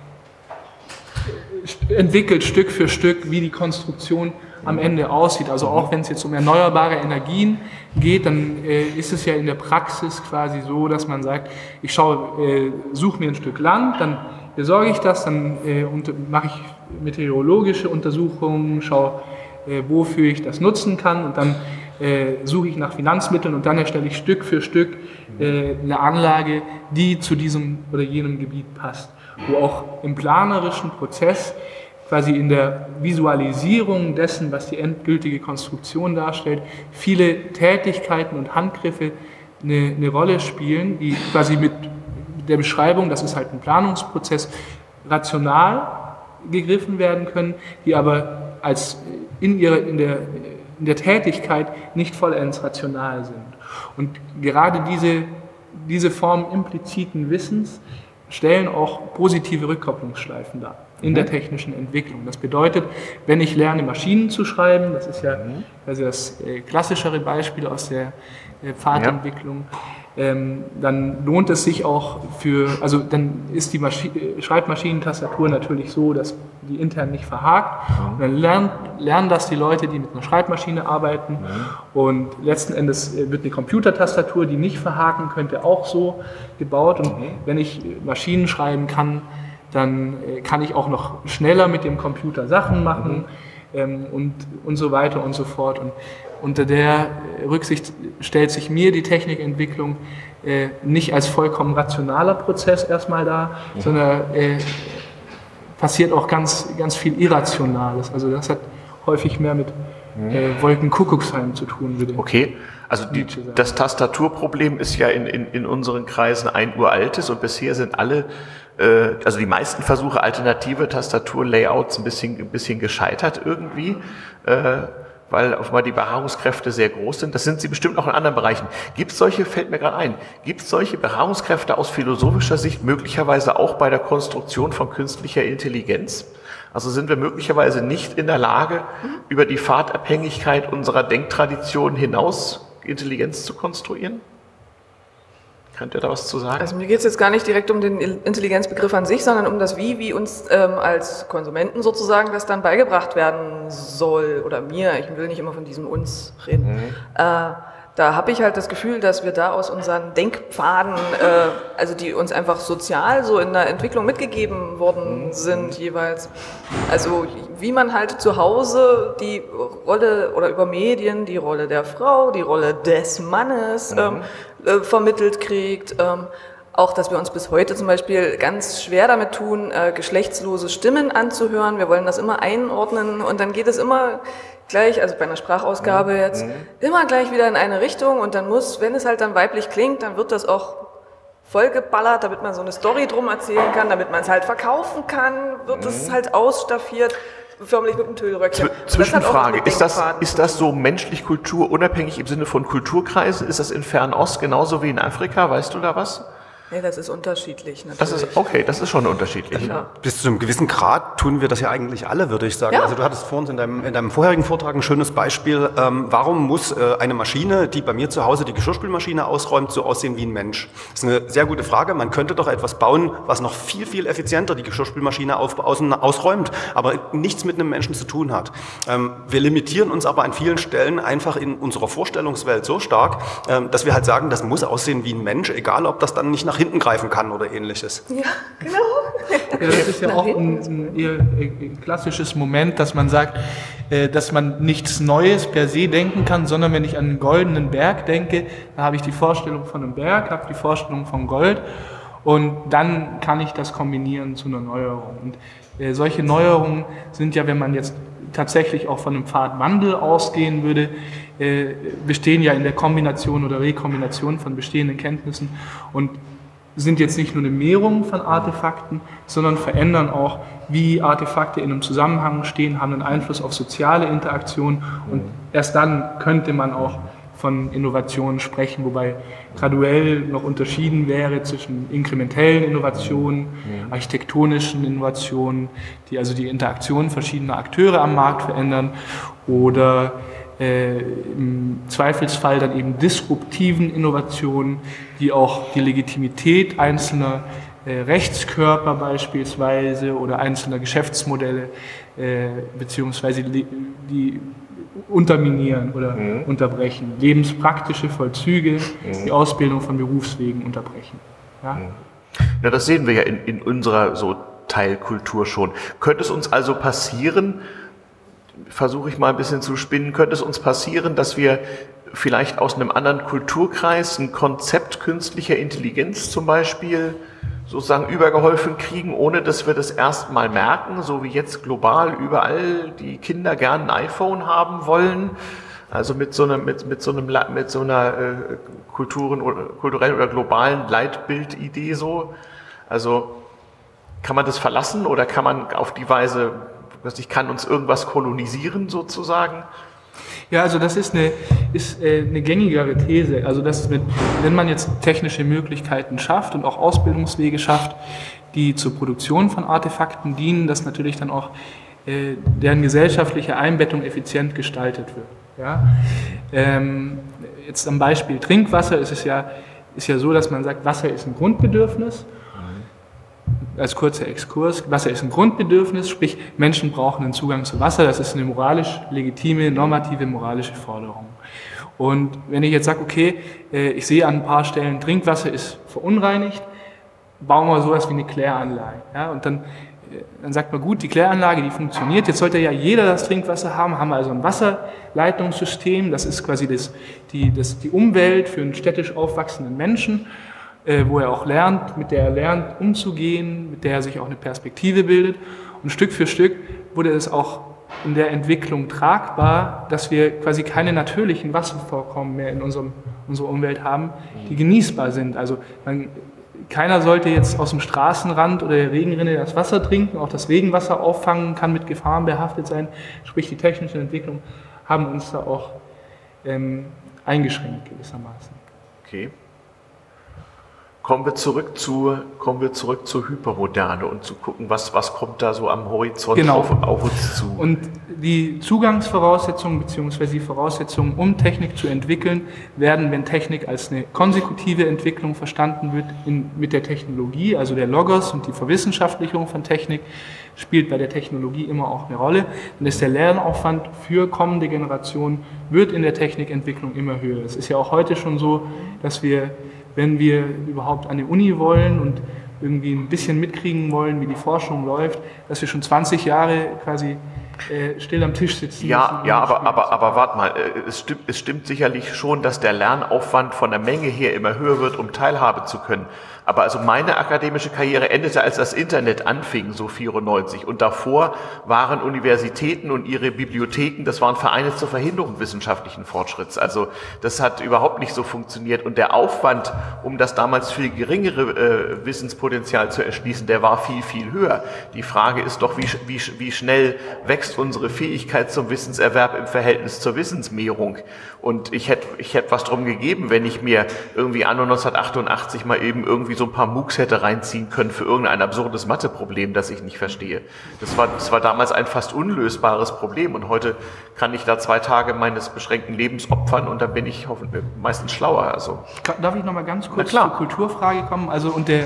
Speaker 3: entwickelt Stück für Stück, wie die Konstruktion am Ende aussieht. Also auch wenn es jetzt um erneuerbare Energien geht, dann ist es ja in der Praxis quasi so, dass man sagt, ich suche mir ein Stück Land, dann besorge ich das, dann mache ich meteorologische Untersuchungen, schaue, wofür ich das nutzen kann und dann suche ich nach Finanzmitteln und dann erstelle ich Stück für Stück eine Anlage, die zu diesem oder jenem Gebiet passt, wo auch im planerischen Prozess quasi in der Visualisierung dessen, was die endgültige Konstruktion darstellt, viele Tätigkeiten und Handgriffe eine Rolle spielen, die quasi mit der Beschreibung, das ist halt ein Planungsprozess, rational gegriffen werden können, die aber in der Tätigkeit nicht vollends rational sind. Und gerade diese Form impliziten Wissens stellen auch positive Rückkopplungsschleifen dar in der technischen Entwicklung. Das bedeutet, wenn ich lerne, Maschinen zu schreiben, das ist ja also das klassischere Beispiel aus der Pfadentwicklung, dann lohnt es sich auch dann ist die Schreibmaschinentastatur natürlich so, dass die intern nicht verhakt. Und dann lernen das die Leute, die mit einer Schreibmaschine arbeiten. Und letzten Endes wird eine Computertastatur, die nicht verhaken könnte, auch so gebaut. Und wenn ich Maschinen schreiben kann, dann kann ich auch noch schneller mit dem Computer Sachen machen und so weiter und so fort. Und unter der Rücksicht stellt sich mir die Technikentwicklung nicht als vollkommen rationaler Prozess erstmal dar, sondern passiert auch ganz, ganz viel Irrationales. Also das hat häufig mehr mit Wolkenkuckucksheim zu tun.
Speaker 1: Okay, also das Tastaturproblem ist ja in unseren Kreisen ein uraltes und bisher sind also die meisten Versuche, alternative Tastaturlayouts ein bisschen gescheitert irgendwie, weil offenbar die Beharrungskräfte sehr groß sind. Das sind sie bestimmt auch in anderen Bereichen. Fällt mir gerade ein, gibt es solche Beharrungskräfte aus philosophischer Sicht möglicherweise auch bei der Konstruktion von künstlicher Intelligenz? Also sind wir möglicherweise nicht in der Lage, über die Pfadabhängigkeit unserer Denktradition hinaus Intelligenz zu konstruieren? Könnt ihr da was zu sagen?
Speaker 2: Also mir geht es jetzt gar nicht direkt um den Intelligenzbegriff an sich, sondern um das wie uns als Konsumenten sozusagen das dann beigebracht werden soll oder mir. Ich will nicht immer von diesem uns reden. Da habe ich halt das Gefühl, dass wir da aus unseren Denkpfaden, also die uns einfach sozial so in der Entwicklung mitgegeben worden sind jeweils, also wie man halt zu Hause die Rolle oder über Medien die Rolle der Frau, die Rolle des Mannes vermittelt kriegt, auch, dass wir uns bis heute zum Beispiel ganz schwer damit tun, geschlechtslose Stimmen anzuhören. Wir wollen das immer einordnen und dann geht es immer gleich, also bei einer Sprachausgabe jetzt, immer gleich wieder in eine Richtung und dann wenn es halt dann weiblich klingt, dann wird das auch vollgeballert, damit man so eine Story drum erzählen kann, damit man es halt verkaufen kann, wird es halt ausstaffiert, förmlich mit einem Tüllröckchen.
Speaker 1: Zwischenfrage, ist das so menschlich kulturunabhängig im Sinne von Kulturkreisen? Ist das in Fernost genauso wie in Afrika? Weißt du da was?
Speaker 2: Nee, das ist unterschiedlich natürlich.
Speaker 1: Das ist schon unterschiedlich.
Speaker 2: Ja.
Speaker 4: Bis zu einem gewissen Grad tun wir das ja eigentlich alle, würde ich sagen. Ja. Also du hattest vorhin in deinem vorherigen Vortrag ein schönes Beispiel. Warum muss eine Maschine, die bei mir zu Hause die Geschirrspülmaschine ausräumt, so aussehen wie ein Mensch? Das ist eine sehr gute Frage. Man könnte doch etwas bauen, was noch viel, viel effizienter die Geschirrspülmaschine ausräumt, aber nichts mit einem Menschen zu tun hat. Wir limitieren uns aber an vielen Stellen einfach in unserer Vorstellungswelt so stark, dass wir halt sagen, das muss aussehen wie ein Mensch, egal ob das dann nicht nach hinten greifen kann oder ähnliches.
Speaker 2: Ja, genau.
Speaker 3: Ja, das ist ja auch ein eher klassisches Moment, dass man sagt, dass man nichts Neues per se denken kann, sondern wenn ich an einen goldenen Berg denke, dann habe ich die Vorstellung von einem Berg, habe die Vorstellung von Gold und dann kann ich das kombinieren zu einer Neuerung. Und solche Neuerungen sind ja, wenn man jetzt tatsächlich auch von einem Pfadwandel ausgehen würde, bestehen ja in der Kombination oder Rekombination von bestehenden Kenntnissen und sind jetzt nicht nur eine Mehrung von Artefakten, sondern verändern auch, wie Artefakte in einem Zusammenhang stehen, haben einen Einfluss auf soziale Interaktion und erst dann könnte man auch von Innovationen sprechen, wobei graduell noch unterschieden wäre zwischen inkrementellen Innovationen, architektonischen Innovationen, die also die Interaktion verschiedener Akteure am Markt verändern, oder im Zweifelsfall dann eben disruptiven Innovationen, die auch die Legitimität einzelner Rechtskörper beispielsweise oder einzelner Geschäftsmodelle beziehungsweise die unterminieren oder unterbrechen, lebenspraktische Vollzüge, die Ausbildung von Berufswegen unterbrechen. Ja?
Speaker 1: Ja, das sehen wir ja in unserer so Teilkultur schon. Könnte es uns also passieren, versuche ich mal ein bisschen zu spinnen, könnte es uns passieren, dass wir vielleicht aus einem anderen Kulturkreis ein Konzept künstlicher Intelligenz zum Beispiel sozusagen übergeholfen kriegen, ohne dass wir das erstmal merken, so wie jetzt global überall die Kinder gern ein iPhone haben wollen, also mit so einer kulturellen oder globalen Leitbildidee so. Also kann man das verlassen oder kann man auf die Weise, kann uns irgendwas kolonisieren sozusagen?
Speaker 3: Ja, also das ist eine gängigere These. Also wenn man jetzt technische Möglichkeiten schafft und auch Ausbildungswege schafft, die zur Produktion von Artefakten dienen, dass natürlich dann auch deren gesellschaftliche Einbettung effizient gestaltet wird. Ja? Jetzt am Beispiel Trinkwasser ist es ja so, dass man sagt, Wasser ist ein Grundbedürfnis. Als kurzer Exkurs, Wasser ist ein Grundbedürfnis, sprich Menschen brauchen einen Zugang zu Wasser, das ist eine moralisch legitime, normative, moralische Forderung. Und wenn ich jetzt sage, okay, ich sehe an ein paar Stellen, Trinkwasser ist verunreinigt, bauen wir sowas wie eine Kläranlage. Ja? Und dann sagt man, gut, die Kläranlage, die funktioniert, jetzt sollte ja jeder das Trinkwasser haben wir also ein Wasserleitungssystem, das ist quasi die Umwelt für einen städtisch aufwachsenden Menschen, wo er auch lernt, mit der er lernt umzugehen, mit der er sich auch eine Perspektive bildet. Und Stück für Stück wurde es auch in der Entwicklung tragbar, dass wir quasi keine natürlichen Wasservorkommen mehr in unserer Umwelt haben, die genießbar sind. Also keiner sollte jetzt aus dem Straßenrand oder der Regenrinne das Wasser trinken, auch das Regenwasser auffangen kann mit Gefahren behaftet sein. Sprich, die technischen Entwicklungen haben uns da auch eingeschränkt gewissermaßen.
Speaker 1: Okay. Kommen wir zurück zur Hypermoderne und zu gucken, was kommt da so am Horizont auf uns zu.
Speaker 3: Und die Zugangsvoraussetzungen bzw. die Voraussetzungen, um Technik zu entwickeln, werden, wenn Technik als eine konsekutive Entwicklung verstanden wird, mit der Technologie, also der Logos und die Verwissenschaftlichung von Technik, spielt bei der Technologie immer auch eine Rolle. Dann ist der Lernaufwand für kommende Generationen, wird in der Technikentwicklung immer höher. Es ist ja auch heute schon so, dass wir, wenn wir überhaupt an die Uni wollen und irgendwie ein bisschen mitkriegen wollen, wie die Forschung läuft, dass wir schon 20 Jahre quasi still am Tisch sitzen.
Speaker 1: Ja, aber warte mal, es stimmt sicherlich schon, dass der Lernaufwand von der Menge her immer höher wird, um Teilhabe zu können. Aber also meine akademische Karriere endete, als das Internet anfing, so 94. Und davor waren Universitäten und ihre Bibliotheken, das waren Vereine zur Verhinderung wissenschaftlichen Fortschritts. Also das hat überhaupt nicht so funktioniert. Und der Aufwand, um das damals viel geringere Wissenspotenzial zu erschließen, der war viel, viel höher. Die Frage ist doch, wie schnell wächst unsere Fähigkeit zum Wissenserwerb im Verhältnis zur Wissensmehrung. Und ich hätte was drum gegeben, wenn ich mir irgendwie anno 1988 mal eben irgendwie so ein paar MOOCs hätte reinziehen können für irgendein absurdes Matheproblem, das ich nicht verstehe. Das war damals ein fast unlösbares Problem und heute kann ich da 2 Tage meines beschränkten Lebens opfern und dann bin ich hoffentlich meistens schlauer. Also.
Speaker 3: Darf ich noch mal ganz kurz zur Kulturfrage kommen? Also und die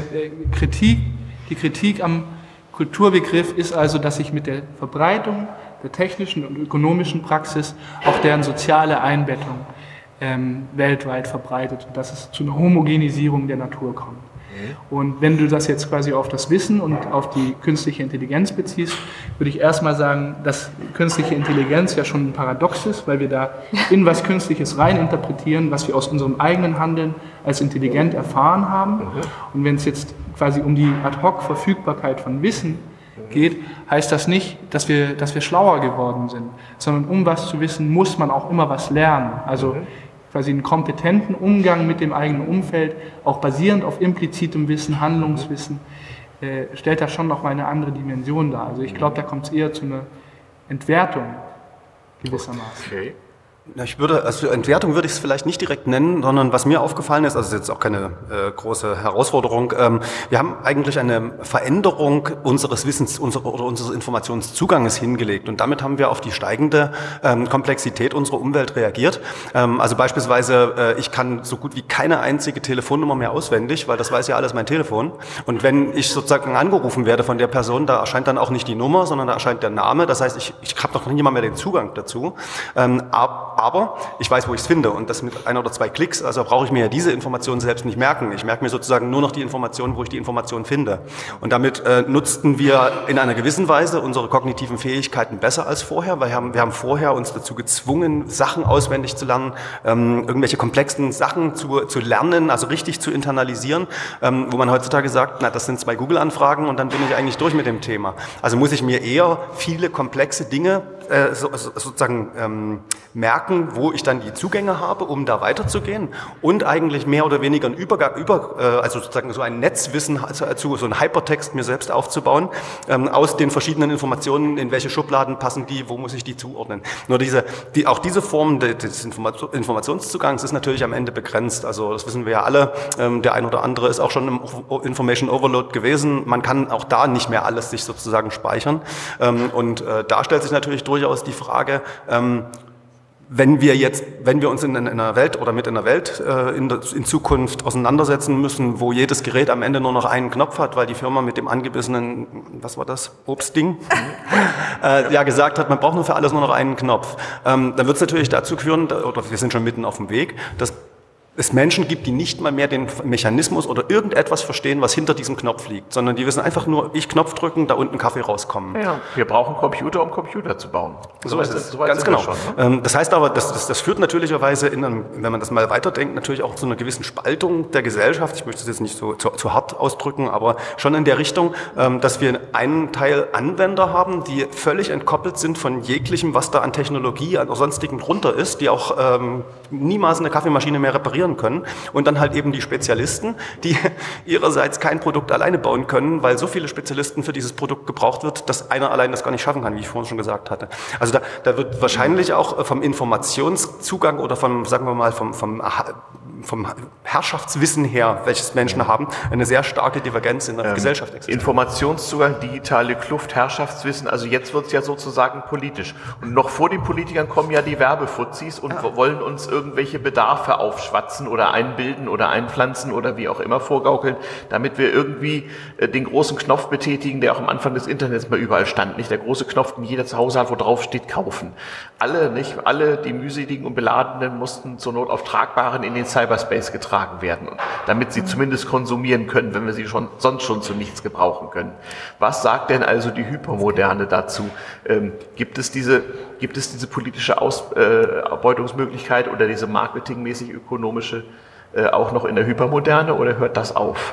Speaker 3: Kritik am Kulturbegriff ist also, dass sich mit der Verbreitung der technischen und ökonomischen Praxis auch deren soziale Einbettung weltweit verbreitet und dass es zu einer Homogenisierung der Natur kommt. Und wenn du das jetzt quasi auf das Wissen und auf die künstliche Intelligenz beziehst, würde ich erstmal sagen, dass künstliche Intelligenz ja schon ein Paradox ist, weil wir da in was Künstliches reininterpretieren, was wir aus unserem eigenen Handeln als intelligent erfahren haben. Und wenn es jetzt quasi um die Ad-hoc-Verfügbarkeit von Wissen geht, heißt das nicht, dass wir schlauer geworden sind, sondern um was zu wissen, muss man auch immer was lernen. Also quasi einen kompetenten Umgang mit dem eigenen Umfeld, auch basierend auf implizitem Wissen, Handlungswissen, stellt da schon nochmal eine andere Dimension dar. Also ich glaube, da kommt es eher zu einer Entwertung gewissermaßen.
Speaker 1: Okay.
Speaker 4: Also Entwertung würde ich es vielleicht nicht direkt nennen, sondern was mir aufgefallen ist, also jetzt auch keine große Herausforderung, wir haben eigentlich eine Veränderung unseres Wissens unseres Informationszuganges hingelegt und damit haben wir auf die steigende Komplexität unserer Umwelt reagiert. Also beispielsweise, ich kann so gut wie keine einzige Telefonnummer mehr auswendig, weil das weiß ja alles mein Telefon. Und wenn ich sozusagen angerufen werde von der Person, da erscheint dann auch nicht die Nummer, sondern da erscheint der Name. Das heißt, ich habe noch nicht mal mehr den Zugang dazu. Aber ich weiß, wo ich es finde und das mit 1 oder 2 Klicks, also brauche ich mir ja diese Informationen selbst nicht merken. Ich merke mir sozusagen nur noch die Informationen, wo ich die Informationen finde. Und damit nutzten wir in einer gewissen Weise unsere kognitiven Fähigkeiten besser als vorher, weil wir haben vorher uns dazu gezwungen, Sachen auswendig zu lernen, irgendwelche komplexen Sachen zu lernen, also richtig zu internalisieren, wo man heutzutage sagt, na, das sind 2 Google-Anfragen und dann bin ich eigentlich durch mit dem Thema. Also muss ich mir eher viele komplexe Dinge sozusagen merken, wo ich dann die Zugänge habe, um da weiterzugehen und eigentlich mehr oder weniger also sozusagen so ein Netzwissen, also so ein Hypertext mir selbst aufzubauen, aus den verschiedenen Informationen, in welche Schubladen passen die, wo muss ich die zuordnen. Nur auch diese Form des Informationszugangs ist natürlich am Ende begrenzt. Also das wissen wir ja alle, der ein oder andere ist auch schon im Information Overload gewesen. Man kann auch da nicht mehr alles sich sozusagen speichern. Und da stellt sich natürlich durchaus die Frage, wenn wir uns in einer Welt oder mit einer Welt in Zukunft auseinandersetzen müssen, wo jedes Gerät am Ende nur noch einen Knopf hat, weil die Firma mit dem angebissenen, was war das, Obstding, ja gesagt hat, man braucht nur für alles nur noch einen Knopf, dann wird es natürlich dazu führen, oder wir sind schon mitten auf dem Weg, dass es Menschen gibt, die nicht mal mehr den Mechanismus oder irgendetwas verstehen, was hinter diesem Knopf liegt, sondern die wissen einfach nur, ich Knopf drücken, da unten Kaffee rauskommen.
Speaker 1: Ja, wir brauchen Computer, um Computer zu bauen.
Speaker 4: So ist es, ganz genau. Schon, ne? Das heißt aber, das führt natürlicherweise, wenn man das mal weiterdenkt, natürlich auch zu einer gewissen Spaltung der Gesellschaft. Ich möchte das jetzt nicht so zu hart ausdrücken, aber schon in der Richtung, dass wir einen Teil Anwender haben, die völlig entkoppelt sind von jeglichem, was da an Technologie, an sonstigen drunter ist, die auch niemals eine Kaffeemaschine mehr reparieren können und dann halt eben die Spezialisten, die ihrerseits kein Produkt alleine bauen können, weil so viele Spezialisten für dieses Produkt gebraucht wird, dass einer allein das gar nicht schaffen kann, wie ich vorhin schon gesagt hatte. Also da wird wahrscheinlich auch vom Informationszugang oder sagen wir mal, vom Herrschaftswissen her, welches Menschen haben, eine sehr starke Divergenz in der Gesellschaft existiert.
Speaker 1: Informationszugang, digitale Kluft, Herrschaftswissen, also jetzt wird es ja sozusagen politisch. Und noch vor den Politikern kommen ja die Werbefuzis und wollen uns irgendwelche Bedarfe aufschwatzen oder einbilden oder einpflanzen oder wie auch immer vorgaukeln, damit wir irgendwie den großen Knopf betätigen, der auch am Anfang des Internets mal überall stand. Nicht der große Knopf, den jeder zu Hause hat, wo drauf steht, kaufen. Alle, die mühseligen und beladenen, mussten zur Not auf Tragbaren in den Cyberspace getragen werden, damit sie zumindest konsumieren können, wenn wir sie sonst schon zu nichts gebrauchen können. Was sagt denn also die Hypermoderne dazu? Gibt es diese politische Ausbeutungsmöglichkeit oder diese marketingmäßig ökonomische auch noch in der Hypermoderne oder hört das auf?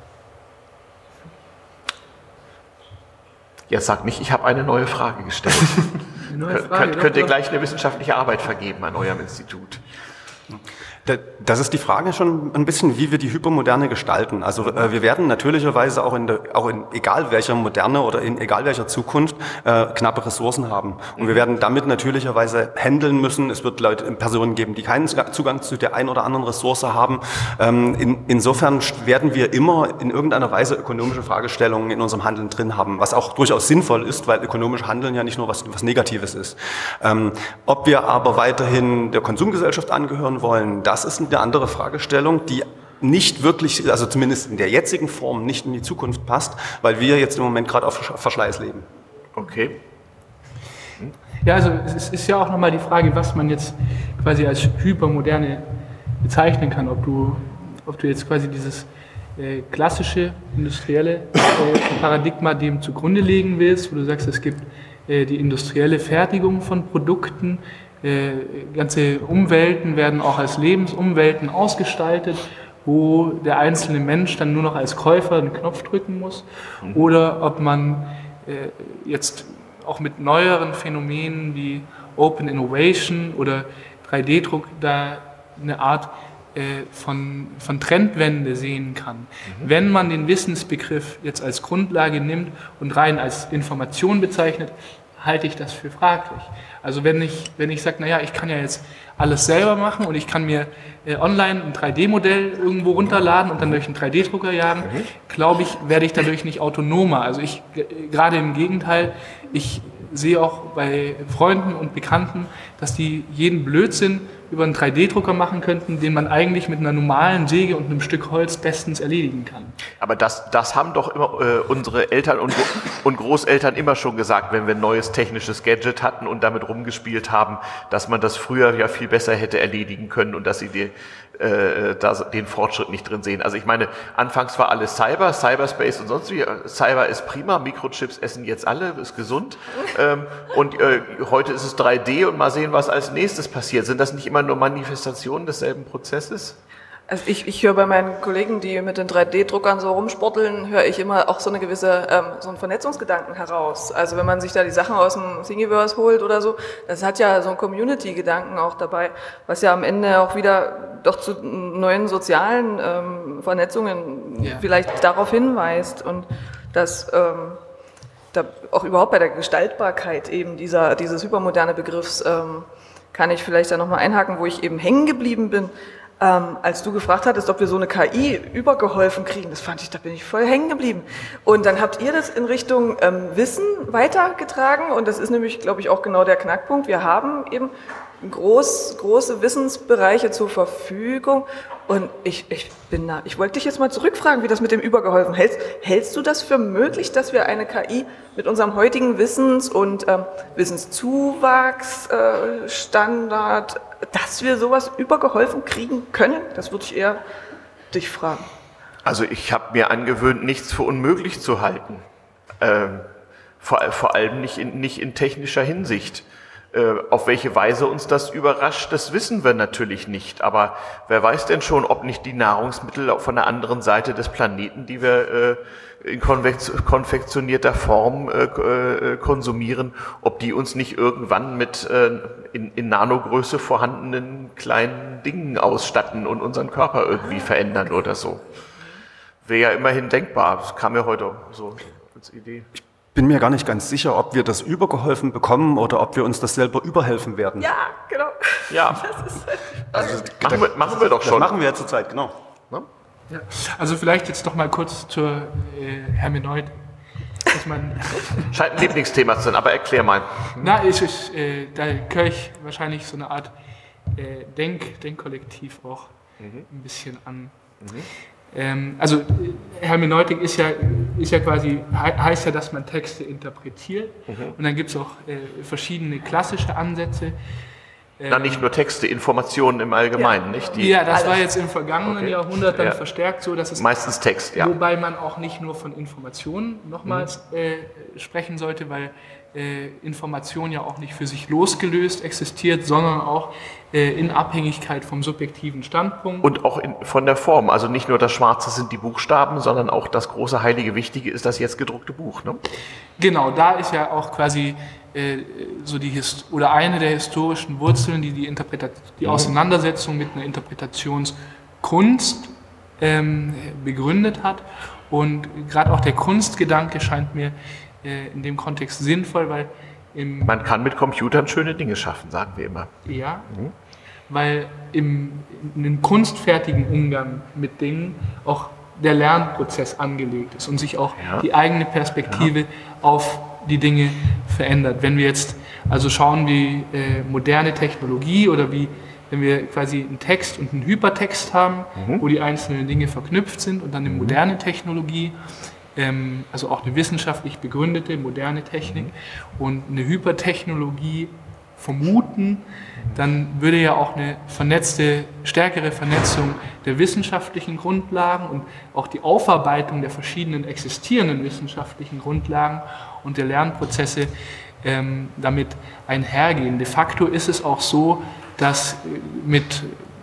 Speaker 1: Jetzt sagt nicht, ich habe eine neue Frage gestellt. Könnt ihr gleich eine wissenschaftliche Arbeit vergeben an eurem Institut?
Speaker 4: Das ist die Frage schon ein bisschen, wie wir die Hypermoderne gestalten. Also wir werden natürlicherweise auch in egal welcher Moderne oder in egal welcher Zukunft knappe Ressourcen haben. Und wir werden damit natürlicherweise handeln müssen. Es wird Personen geben, die keinen Zugang zu der einen oder anderen Ressource haben. Insofern werden wir immer in irgendeiner Weise ökonomische Fragestellungen in unserem Handeln drin haben, was auch durchaus sinnvoll ist, weil ökonomisch Handeln ja nicht nur was Negatives ist. Ob wir aber weiterhin der Konsumgesellschaft angehören wollen, das ist eine andere Fragestellung, die nicht wirklich, also zumindest in der jetzigen Form, nicht in die Zukunft passt, weil wir jetzt im Moment gerade auf Verschleiß leben.
Speaker 1: Okay.
Speaker 3: Ja, also es ist ja auch nochmal die Frage, was man jetzt quasi als Hypermoderne bezeichnen kann, ob du jetzt quasi dieses klassische industrielle Paradigma dem zugrunde legen willst, wo du sagst, es gibt die industrielle Fertigung von Produkten, ganze Umwelten werden auch als Lebensumwelten ausgestaltet, wo der einzelne Mensch dann nur noch als Käufer einen Knopf drücken muss, oder ob man jetzt auch mit neueren Phänomenen wie Open Innovation oder 3D-Druck da eine Art von Trendwende sehen kann. Wenn man den Wissensbegriff jetzt als Grundlage nimmt und rein als Information bezeichnet, halte ich das für fraglich. Also wenn ich sage, naja, ich kann ja jetzt alles selber machen und ich kann mir online ein 3D-Modell irgendwo runterladen und dann durch einen 3D-Drucker jagen, glaube ich, werde ich dadurch nicht autonomer. Also gerade im Gegenteil, ich sehe auch bei Freunden und Bekannten, dass die jeden Blödsinn über einen 3D-Drucker machen könnten, den man eigentlich mit einer normalen Säge und einem Stück Holz bestens erledigen kann.
Speaker 1: Aber das haben doch immer unsere Eltern und Großeltern immer schon gesagt, wenn wir ein neues technisches Gadget hatten und damit rumgespielt haben, dass man das früher ja viel besser hätte erledigen können und dass sie den Fortschritt nicht drin sehen. Also ich meine, anfangs war alles Cyberspace und sonst wie. Cyber ist prima, Mikrochips essen jetzt alle, ist gesund. Und heute ist es 3D und mal sehen, was als nächstes passiert. Sind das nicht immer nur Manifestationen desselben Prozesses?
Speaker 2: Also ich höre bei meinen Kollegen, die mit den 3D-Druckern so rumsporteln, höre ich immer auch so eine gewisse, so einen Vernetzungsgedanken heraus. Also wenn man sich da die Sachen aus dem Thingiverse holt oder so, das hat ja so einen Community-Gedanken auch dabei, was ja am Ende auch wieder doch zu neuen sozialen Vernetzungen vielleicht darauf hinweist und dass da auch überhaupt bei der Gestaltbarkeit eben dieses hypermoderne Begriffs kann ich vielleicht da nochmal einhaken, wo ich eben hängen geblieben bin. Als du gefragt hattest, ob wir so eine KI übergeholfen kriegen, da bin ich voll hängen geblieben. Und dann habt ihr das in Richtung Wissen weitergetragen und das ist nämlich, glaube ich, auch genau der Knackpunkt. Wir haben eben große Wissensbereiche zur Verfügung und ich wollte dich jetzt mal zurückfragen, wie das mit dem Übergeholfen hältst du das für möglich, dass wir eine KI mit unserem heutigen Wissens- und Wissenszuwachsstandard, dass wir sowas übergeholfen kriegen können? Das würde ich eher dich fragen.
Speaker 1: Also ich habe mir angewöhnt, nichts für unmöglich zu halten. Vor allem nicht in technischer Hinsicht. Auf welche Weise uns das überrascht, das wissen wir natürlich nicht. Aber wer weiß denn schon, ob nicht die Nahrungsmittel von der anderen Seite des Planeten, die wir in konfektionierter Form konsumieren, ob die uns nicht irgendwann mit in Nanogröße vorhandenen kleinen Dingen ausstatten und unseren Körper irgendwie verändern oder so. Wäre ja immerhin denkbar. Das kam mir heute so als Idee.
Speaker 4: Ich bin mir gar nicht ganz sicher, ob wir das übergeholfen bekommen oder ob wir uns das selber überhelfen werden.
Speaker 2: Ja, genau.
Speaker 1: Ja,
Speaker 2: das ist
Speaker 1: machen wir doch schon.
Speaker 4: Das machen wir ja zurzeit, genau.
Speaker 3: Ja. Also vielleicht jetzt doch mal kurz zur Hermeneutik.
Speaker 1: Scheint ein Lieblingsthema zu sein, aber erklär mal.
Speaker 3: Da gehöre ich wahrscheinlich so eine Art Denkkollektiv auch ein bisschen an. Also Hermeneutik ist ja quasi, heißt ja, dass man Texte interpretiert und dann gibt es auch verschiedene klassische Ansätze.
Speaker 1: Nicht nur Texte, Informationen im Allgemeinen, nicht?
Speaker 3: Das war jetzt im vergangenen Jahrhundert dann verstärkt so, dass es...
Speaker 1: Meistens Text, ja.
Speaker 3: Wobei man auch nicht nur von Informationen nochmals sprechen sollte, weil Information ja auch nicht für sich losgelöst existiert, sondern auch in Abhängigkeit vom subjektiven Standpunkt.
Speaker 1: Und auch von der Form. Also nicht nur das Schwarze sind die Buchstaben, sondern auch das große heilige Wichtige ist das jetzt gedruckte Buch. Ne?
Speaker 3: Genau, da ist ja auch quasi so oder eine der historischen Wurzeln, die Auseinandersetzung mit einer Interpretationskunst begründet hat. Und gerade auch der Kunstgedanke scheint mir in dem Kontext sinnvoll, weil
Speaker 1: man kann mit Computern schöne Dinge schaffen, sagen wir immer.
Speaker 3: Ja, weil in einem kunstfertigen Umgang mit Dingen auch der Lernprozess angelegt ist und sich auch die eigene Perspektive auf die Dinge verändert. Wenn wir jetzt also schauen, wie moderne Technologie oder wenn wir quasi einen Text und einen Hypertext haben, wo die einzelnen Dinge verknüpft sind und dann eine moderne Technologie, also auch eine wissenschaftlich begründete moderne Technik und eine Hypertechnologie vermuten, dann würde ja auch eine stärkere Vernetzung der wissenschaftlichen Grundlagen und auch die Aufarbeitung der verschiedenen existierenden wissenschaftlichen Grundlagen und der Lernprozesse damit einhergehen. De facto ist es auch so, dass mit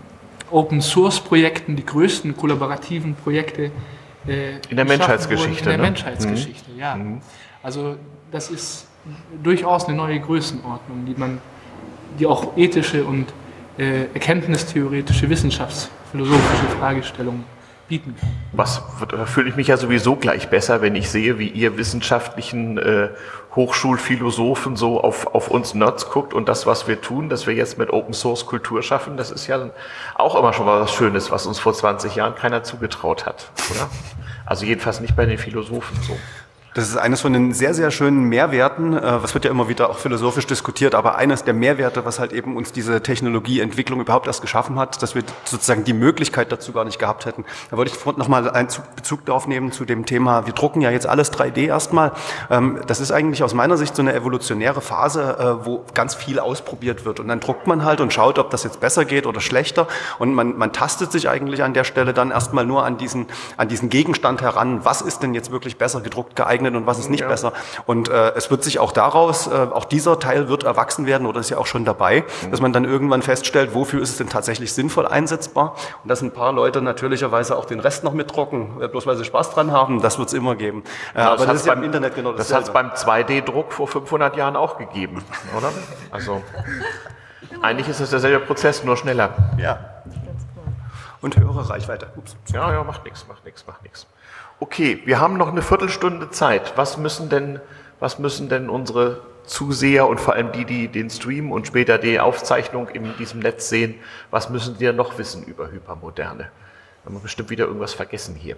Speaker 3: Open-Source-Projekten die größten kollaborativen Projekte
Speaker 1: in der Menschheitsgeschichte.
Speaker 3: In der Menschheitsgeschichte, ja. Also das ist durchaus eine neue Größenordnung, die auch ethische und erkenntnistheoretische, wissenschaftsphilosophische Fragestellungen bieten kann.
Speaker 1: Da fühle ich mich ja sowieso gleich besser, wenn ich sehe, wie ihr wissenschaftlichen Hochschulphilosophen so auf uns Nerds guckt und das, was wir tun, dass wir jetzt mit Open Source Kultur schaffen, das ist ja auch immer schon mal was Schönes, was uns vor 20 Jahren keiner zugetraut hat, oder? Also jedenfalls nicht bei den Philosophen so.
Speaker 4: Das ist eines von den sehr, sehr schönen Mehrwerten, was wird ja immer wieder auch philosophisch diskutiert, aber eines der Mehrwerte, was halt eben uns diese Technologieentwicklung überhaupt erst geschaffen hat, dass wir sozusagen die Möglichkeit dazu gar nicht gehabt hätten. Da wollte ich nochmal einen Bezug darauf nehmen zu dem Thema, wir drucken ja jetzt alles 3D erstmal. Das ist eigentlich aus meiner Sicht so eine evolutionäre Phase, wo ganz viel ausprobiert wird und dann druckt man halt und schaut, ob das jetzt besser geht oder schlechter und man tastet sich eigentlich an der Stelle dann erstmal nur an diesen Gegenstand heran, was ist denn jetzt wirklich besser gedruckt geeignet und was ist nicht besser. Und es wird sich auch daraus, auch dieser Teil wird erwachsen werden oder ist ja auch schon dabei, dass man dann irgendwann feststellt, wofür ist es denn tatsächlich sinnvoll einsetzbar. Und dass ein paar Leute natürlicherweise auch den Rest noch mitdrucken, bloß weil sie Spaß dran haben, das wird es immer geben. Aber das ist ja im Internet genau
Speaker 1: das. Das hat es beim 2D-Druck vor 500 Jahren auch gegeben, oder? Also eigentlich ist es derselbe Prozess, nur schneller.
Speaker 4: Ja. Und höhere Reichweite. Ups.
Speaker 1: Ja, macht nichts. Okay, wir haben noch eine Viertelstunde Zeit. Was müssen denn unsere Zuseher und vor allem die den Stream und später die Aufzeichnung in diesem Netz sehen, was müssen die noch wissen über Hypermoderne? Wir haben bestimmt wieder irgendwas vergessen hier.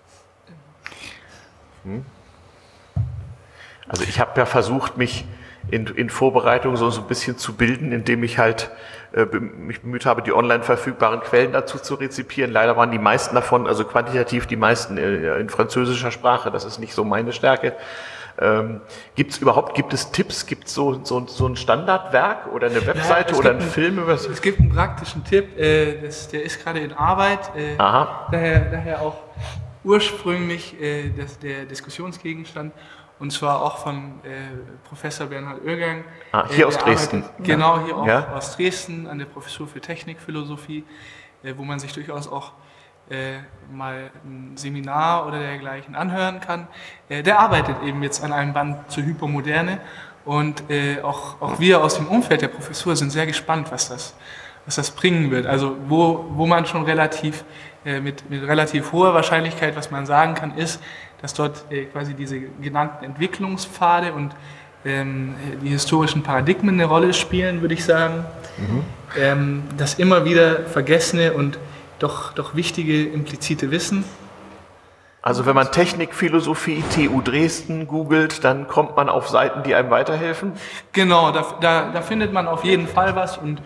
Speaker 1: Also ich habe ja versucht, mich in Vorbereitung so ein bisschen zu bilden, indem ich halt mich bemüht habe, die online verfügbaren Quellen dazu zu rezipieren. Leider waren die meisten davon, also quantitativ die meisten in französischer Sprache. Das ist nicht so meine Stärke. Gibt es Tipps? Gibt es so ein Standardwerk oder eine Webseite oder einen Film?
Speaker 3: Es gibt einen praktischen Tipp, der ist gerade in Arbeit. Daher auch ursprünglich der Diskussionsgegenstand. Und zwar auch von Professor Bernhard Oehrgang.
Speaker 1: Hier aus Dresden.
Speaker 3: Genau, hier auch aus Dresden an der Professur für Technikphilosophie, wo man sich durchaus auch mal ein Seminar oder dergleichen anhören kann. Der arbeitet eben jetzt an einem Band zur Hypermoderne und auch wir aus dem Umfeld der Professur sind sehr gespannt, was das bringen wird. Also wo man schon mit relativ hoher Wahrscheinlichkeit, was man sagen kann, ist, dass dort quasi diese genannten Entwicklungspfade und die historischen Paradigmen eine Rolle spielen, würde ich sagen. Das immer wieder vergessene und doch wichtige implizite Wissen.
Speaker 1: Also wenn man Technikphilosophie, TU Dresden googelt, dann kommt man auf Seiten, die einem weiterhelfen?
Speaker 3: Genau, da findet man auf jeden Fall was und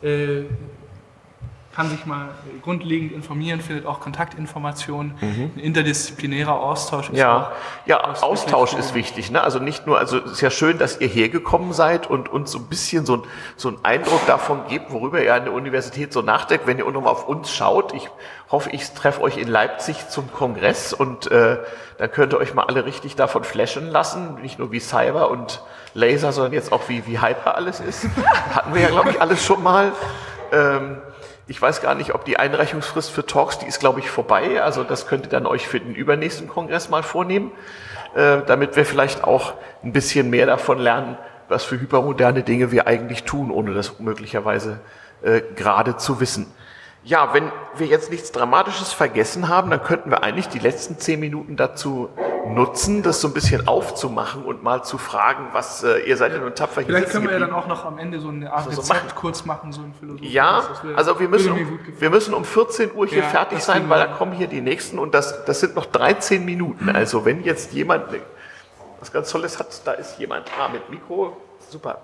Speaker 3: kann sich mal grundlegend informieren, findet auch Kontaktinformationen, ein interdisziplinärer Austausch ist
Speaker 1: Austausch ist wichtig, ne? Also nicht nur, also es ist ja schön, dass ihr hergekommen seid und uns so ein bisschen so einen Eindruck davon gebt, worüber ihr an der Universität so nachdenkt, wenn ihr unten auf uns schaut. Ich hoffe, ich treffe euch in Leipzig zum Kongress und dann könnt ihr euch mal alle richtig davon flashen lassen, nicht nur wie Cyber und Laser, sondern jetzt auch wie Hyper alles ist. Hatten wir ja, glaube ich, alles schon mal. Ich weiß gar nicht, ob die Einreichungsfrist für Talks, die ist, glaube ich, vorbei. Also das könnt ihr dann euch für den übernächsten Kongress mal vornehmen, damit wir vielleicht auch ein bisschen mehr davon lernen, was für hypermoderne Dinge wir eigentlich tun, ohne das möglicherweise gerade zu wissen. Ja, wenn wir jetzt nichts Dramatisches vergessen haben, dann könnten wir eigentlich die letzten 10 Minuten dazu nutzen, das so ein bisschen aufzumachen und mal zu fragen, was ihr seid ja nur tapfer hier.
Speaker 3: Vielleicht können wir ja dann auch noch am Ende so eine Art Rezept kurz machen, so ein Philosophie.
Speaker 1: Ja, also wir müssen um 14 Uhr hier fertig sein, weil da kommen hier die nächsten und das sind noch 13 Minuten. Also wenn jetzt jemand was ganz Tolles hat, da ist jemand mit Mikro, super.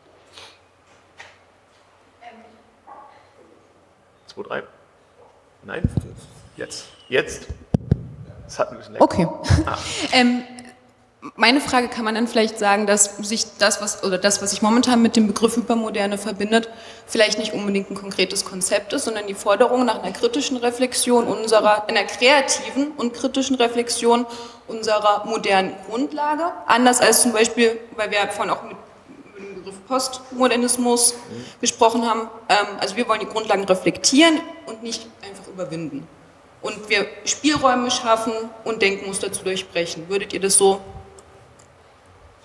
Speaker 1: 2, 3. Nein? Jetzt. Das hat ein bisschen länger.
Speaker 5: Okay. Meine Frage, kann man dann vielleicht sagen, dass sich das, was sich momentan mit dem Begriff Hypermoderne verbindet, vielleicht nicht unbedingt ein konkretes Konzept ist, sondern die Forderung nach einer kritischen Reflexion einer kreativen und kritischen Reflexion unserer modernen Grundlage, anders als zum Beispiel, weil wir vorhin auch mit dem Begriff Postmodernismus gesprochen haben. Also wir wollen die Grundlagen reflektieren und nicht einfach überwinden. Und wir Spielräume schaffen und Denkmuster zu durchbrechen. Würdet ihr das so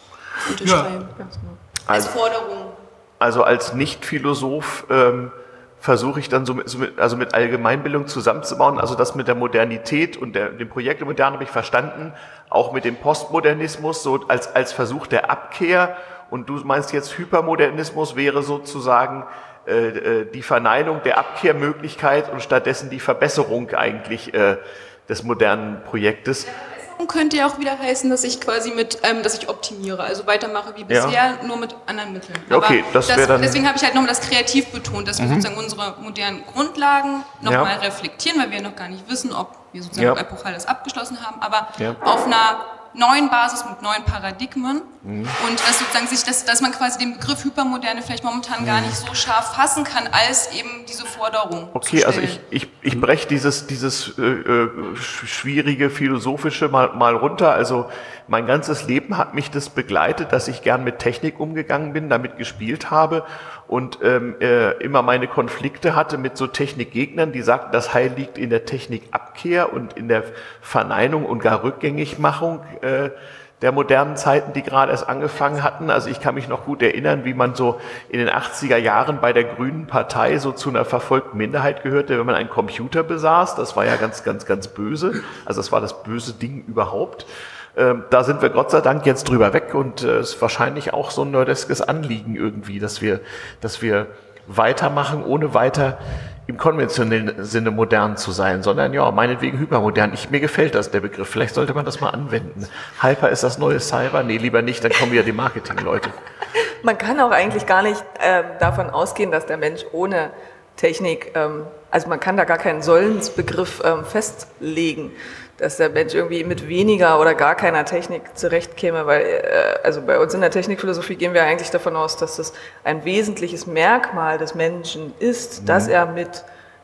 Speaker 5: unterschreiben?
Speaker 3: Ja.
Speaker 5: Als Forderung?
Speaker 1: Also als Nicht-Philosoph versuche ich dann mit Allgemeinbildung zusammenzubauen. Also das mit der Modernität und dem Projekt der Moderne habe ich verstanden, auch mit dem Postmodernismus so als Versuch der Abkehr. Und du meinst jetzt, Hypermodernismus wäre sozusagen die Verneinung der Abkehrmöglichkeit und stattdessen die Verbesserung eigentlich des modernen Projektes.
Speaker 5: Könnte ja auch wieder heißen, dass ich quasi dass ich optimiere, also weitermache wie bisher, nur mit anderen Mitteln.
Speaker 1: Okay,
Speaker 5: deswegen habe ich halt nochmal das kreativ betont, dass wir sozusagen unsere modernen Grundlagen nochmal reflektieren, weil wir noch gar nicht wissen, ob wir sozusagen epochal das abgeschlossen haben, aber auf einer neuen Basis mit neuen Paradigmen und dass sozusagen dass man quasi den Begriff Hypermoderne vielleicht momentan gar nicht so scharf fassen kann, als eben diese Forderung.
Speaker 1: Okay, also ich breche dieses schwierige philosophische mal runter. Also mein ganzes Leben hat mich das begleitet, dass ich gern mit Technik umgegangen bin, damit gespielt habe und immer meine Konflikte hatte mit so Technikgegnern, die sagten, das Heil liegt in der Technikabkehr und in der Verneinung und gar Rückgängigmachung der modernen Zeiten, die gerade erst angefangen hatten. Also ich kann mich noch gut erinnern, wie man so in den 80er Jahren bei der Grünen Partei so zu einer verfolgten Minderheit gehörte, wenn man einen Computer besaß. Das war ja ganz, ganz, ganz böse. Also das war das böse Ding überhaupt. Da sind wir Gott sei Dank jetzt drüber weg und es ist wahrscheinlich auch so ein nerdeskes Anliegen irgendwie, dass wir weitermachen, ohne weiter im konventionellen Sinne modern zu sein, sondern ja, meinetwegen hypermodern. Mir gefällt das, der Begriff. Vielleicht sollte man das mal anwenden. Hyper ist das neue Cyber? Nee, lieber nicht, dann kommen wieder die Marketing-Leute.
Speaker 2: Man kann auch eigentlich gar nicht davon ausgehen, dass der Mensch ohne Technik, also man kann da gar keinen Sollensbegriff festlegen, dass der Mensch irgendwie mit weniger oder gar keiner Technik zurechtkäme, weil also bei uns in der Technikphilosophie gehen wir eigentlich davon aus, dass das ein wesentliches Merkmal des Menschen ist, dass er mit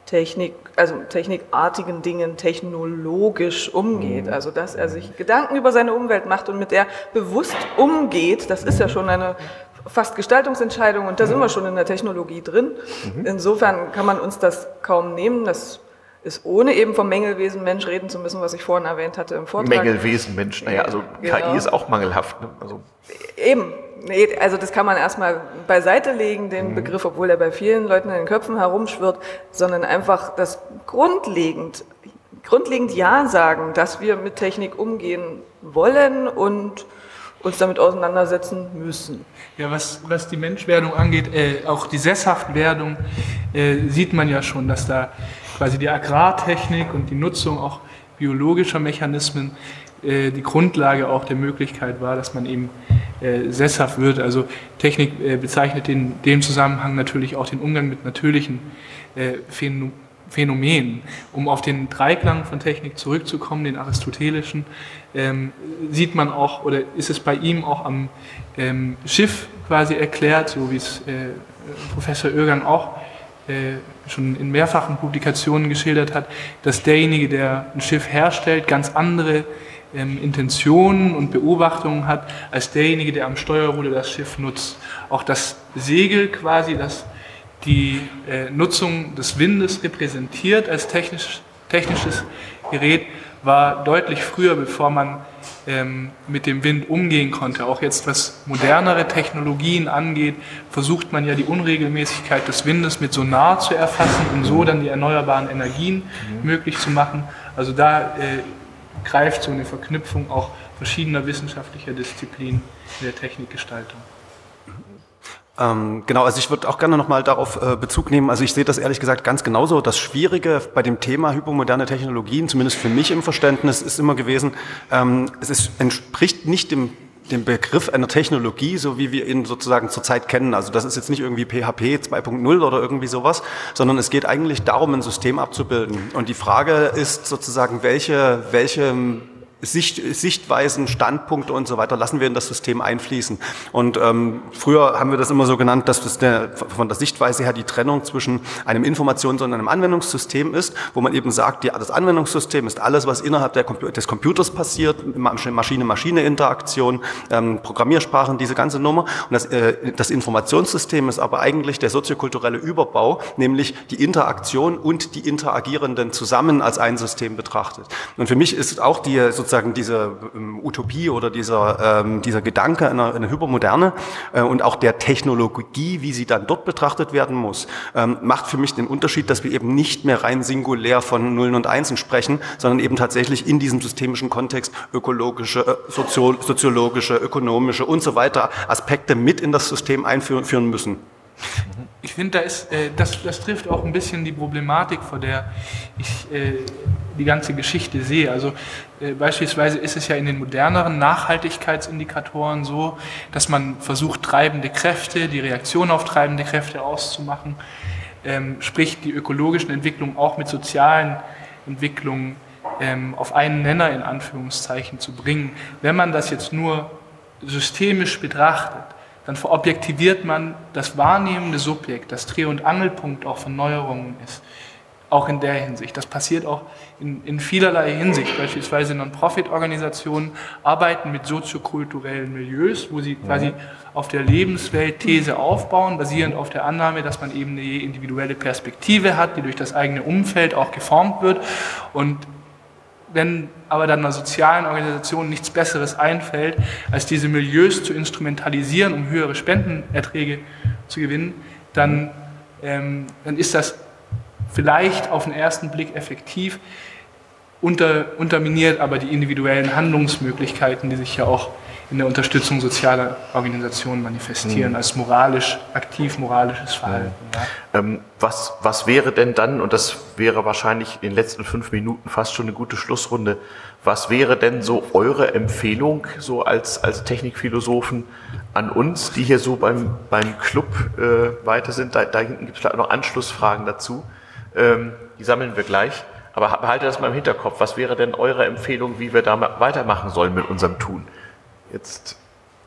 Speaker 2: technikartigen Dingen technologisch umgeht, also dass er sich Gedanken über seine Umwelt macht und mit der bewusst umgeht. Das ist ja schon eine fast Gestaltungsentscheidung und da sind wir schon in der Technologie drin. Insofern kann man uns das kaum nehmen. Das ist ohne eben vom Mängelwesen Mensch reden zu müssen, was ich vorhin erwähnt hatte im Vortrag.
Speaker 1: Mängelwesen Mensch, naja, also genau. KI ist auch mangelhaft. Ne? Also.
Speaker 2: Eben, nee, also das kann man erstmal beiseite legen, den Begriff, obwohl er bei vielen Leuten in den Köpfen herumschwirrt, sondern einfach das grundlegend ja sagen, dass wir mit Technik umgehen wollen und uns damit auseinandersetzen müssen.
Speaker 3: Ja, was die Menschwerdung angeht, auch die Sesshaftwerdung, sieht man ja schon, dass da quasi die Agrartechnik und die Nutzung auch biologischer Mechanismen die Grundlage auch der Möglichkeit war, dass man eben sesshaft wird. Also Technik bezeichnet in dem Zusammenhang natürlich auch den Umgang mit natürlichen Phänomenen. Um auf den Dreiklang von Technik zurückzukommen, den aristotelischen, sieht man auch, oder ist es bei ihm auch am Schiff quasi erklärt, so wie es Professor Oehrgang auch schon in mehrfachen Publikationen geschildert hat, dass derjenige, der ein Schiff herstellt, ganz andere Intentionen und Beobachtungen hat, als derjenige, der am Steuerruder das Schiff nutzt. Auch das Segel quasi, das die Nutzung des Windes repräsentiert als technisches Gerät, war deutlich früher, bevor man mit dem Wind umgehen konnte. Auch jetzt, was modernere Technologien angeht, versucht man ja die Unregelmäßigkeit des Windes mit Sonar zu erfassen und so dann die erneuerbaren Energien möglich zu machen. Also da greift so eine Verknüpfung auch verschiedener wissenschaftlicher Disziplinen in der Technikgestaltung.
Speaker 4: Genau, also ich würde auch gerne nochmal darauf Bezug nehmen. Also ich sehe das ehrlich gesagt ganz genauso. Das Schwierige bei dem Thema hypermoderne Technologien, zumindest für mich im Verständnis, ist immer gewesen, entspricht nicht dem Begriff einer Technologie, so wie wir ihn sozusagen zurzeit kennen. Also das ist jetzt nicht irgendwie PHP 2.0 oder irgendwie sowas, sondern es geht eigentlich darum, ein System abzubilden. Und die Frage ist sozusagen, welche Sichtweisen, Standpunkte und so weiter lassen wir in das System einfließen. Und früher haben wir das immer so genannt, dass das von der Sichtweise her die Trennung zwischen einem Informations- und einem Anwendungssystem ist, wo man eben sagt, das Anwendungssystem ist alles, was innerhalb des Computers passiert, Maschine-Maschine-Interaktion, Programmiersprachen, diese ganze Nummer. Und das Informationssystem ist aber eigentlich der soziokulturelle Überbau, nämlich die Interaktion und die Interagierenden zusammen als ein System betrachtet. Und für mich ist auch sozusagen sozusagen diese Utopie oder dieser Gedanke einer Hypermoderne und auch der Technologie, wie sie dann dort betrachtet werden muss, macht für mich den Unterschied, dass wir eben nicht mehr rein singulär von Nullen und Einsen sprechen, sondern eben tatsächlich in diesem systemischen Kontext ökologische, soziologische, ökonomische und so weiter Aspekte mit in das System einführen müssen.
Speaker 3: Ich finde, das trifft auch ein bisschen die Problematik, vor der ich die ganze Geschichte sehe. Also beispielsweise ist es ja in den moderneren Nachhaltigkeitsindikatoren so, dass man versucht, treibende Kräfte, die Reaktion auf treibende Kräfte auszumachen, sprich die ökologischen Entwicklungen auch mit sozialen Entwicklungen auf einen Nenner in Anführungszeichen zu bringen. Wenn man das jetzt nur systemisch betrachtet, dann verobjektiviert man das wahrnehmende Subjekt, das Dreh- und Angelpunkt auch von Neuerungen ist. Auch in der Hinsicht. Das passiert auch in vielerlei Hinsicht. Beispielsweise Non-Profit-Organisationen arbeiten mit soziokulturellen Milieus, wo sie quasi auf der Lebenswelt-These aufbauen, basierend auf der Annahme, dass man eben eine individuelle Perspektive hat, die durch das eigene Umfeld auch geformt wird. Und wenn aber dann einer sozialen Organisation nichts Besseres einfällt, als diese Milieus zu instrumentalisieren, um höhere Spendenerträge zu gewinnen, dann ist das vielleicht auf den ersten Blick effektiv, unterminiert aber die individuellen Handlungsmöglichkeiten, die sich ja auch in der Unterstützung sozialer Organisationen manifestieren, als aktiv moralisches Verhalten. Ja.
Speaker 1: Was wäre denn dann, und das wäre wahrscheinlich in den letzten 5 Minuten fast schon eine gute Schlussrunde, was wäre denn so eure Empfehlung, so als Technikphilosophen an uns, die hier so beim Club weiter sind? Da hinten gibt es vielleicht noch Anschlussfragen dazu, die sammeln wir gleich. Aber behaltet das mal im Hinterkopf. Was wäre denn eure Empfehlung, wie wir da weitermachen sollen mit unserem Tun? Jetzt.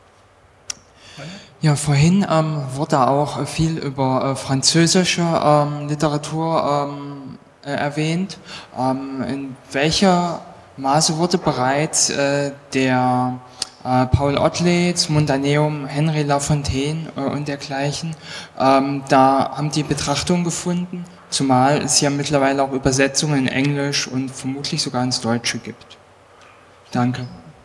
Speaker 6: Ja, vorhin wurde auch viel über französische Literatur erwähnt. In welcher Maße wurde bereits der Paul Ottlets Mundaneum, Henri Lafontaine und dergleichen, da haben die Betrachtung gefunden, zumal es ja mittlerweile auch Übersetzungen in Englisch und vermutlich sogar ins Deutsche gibt. Danke.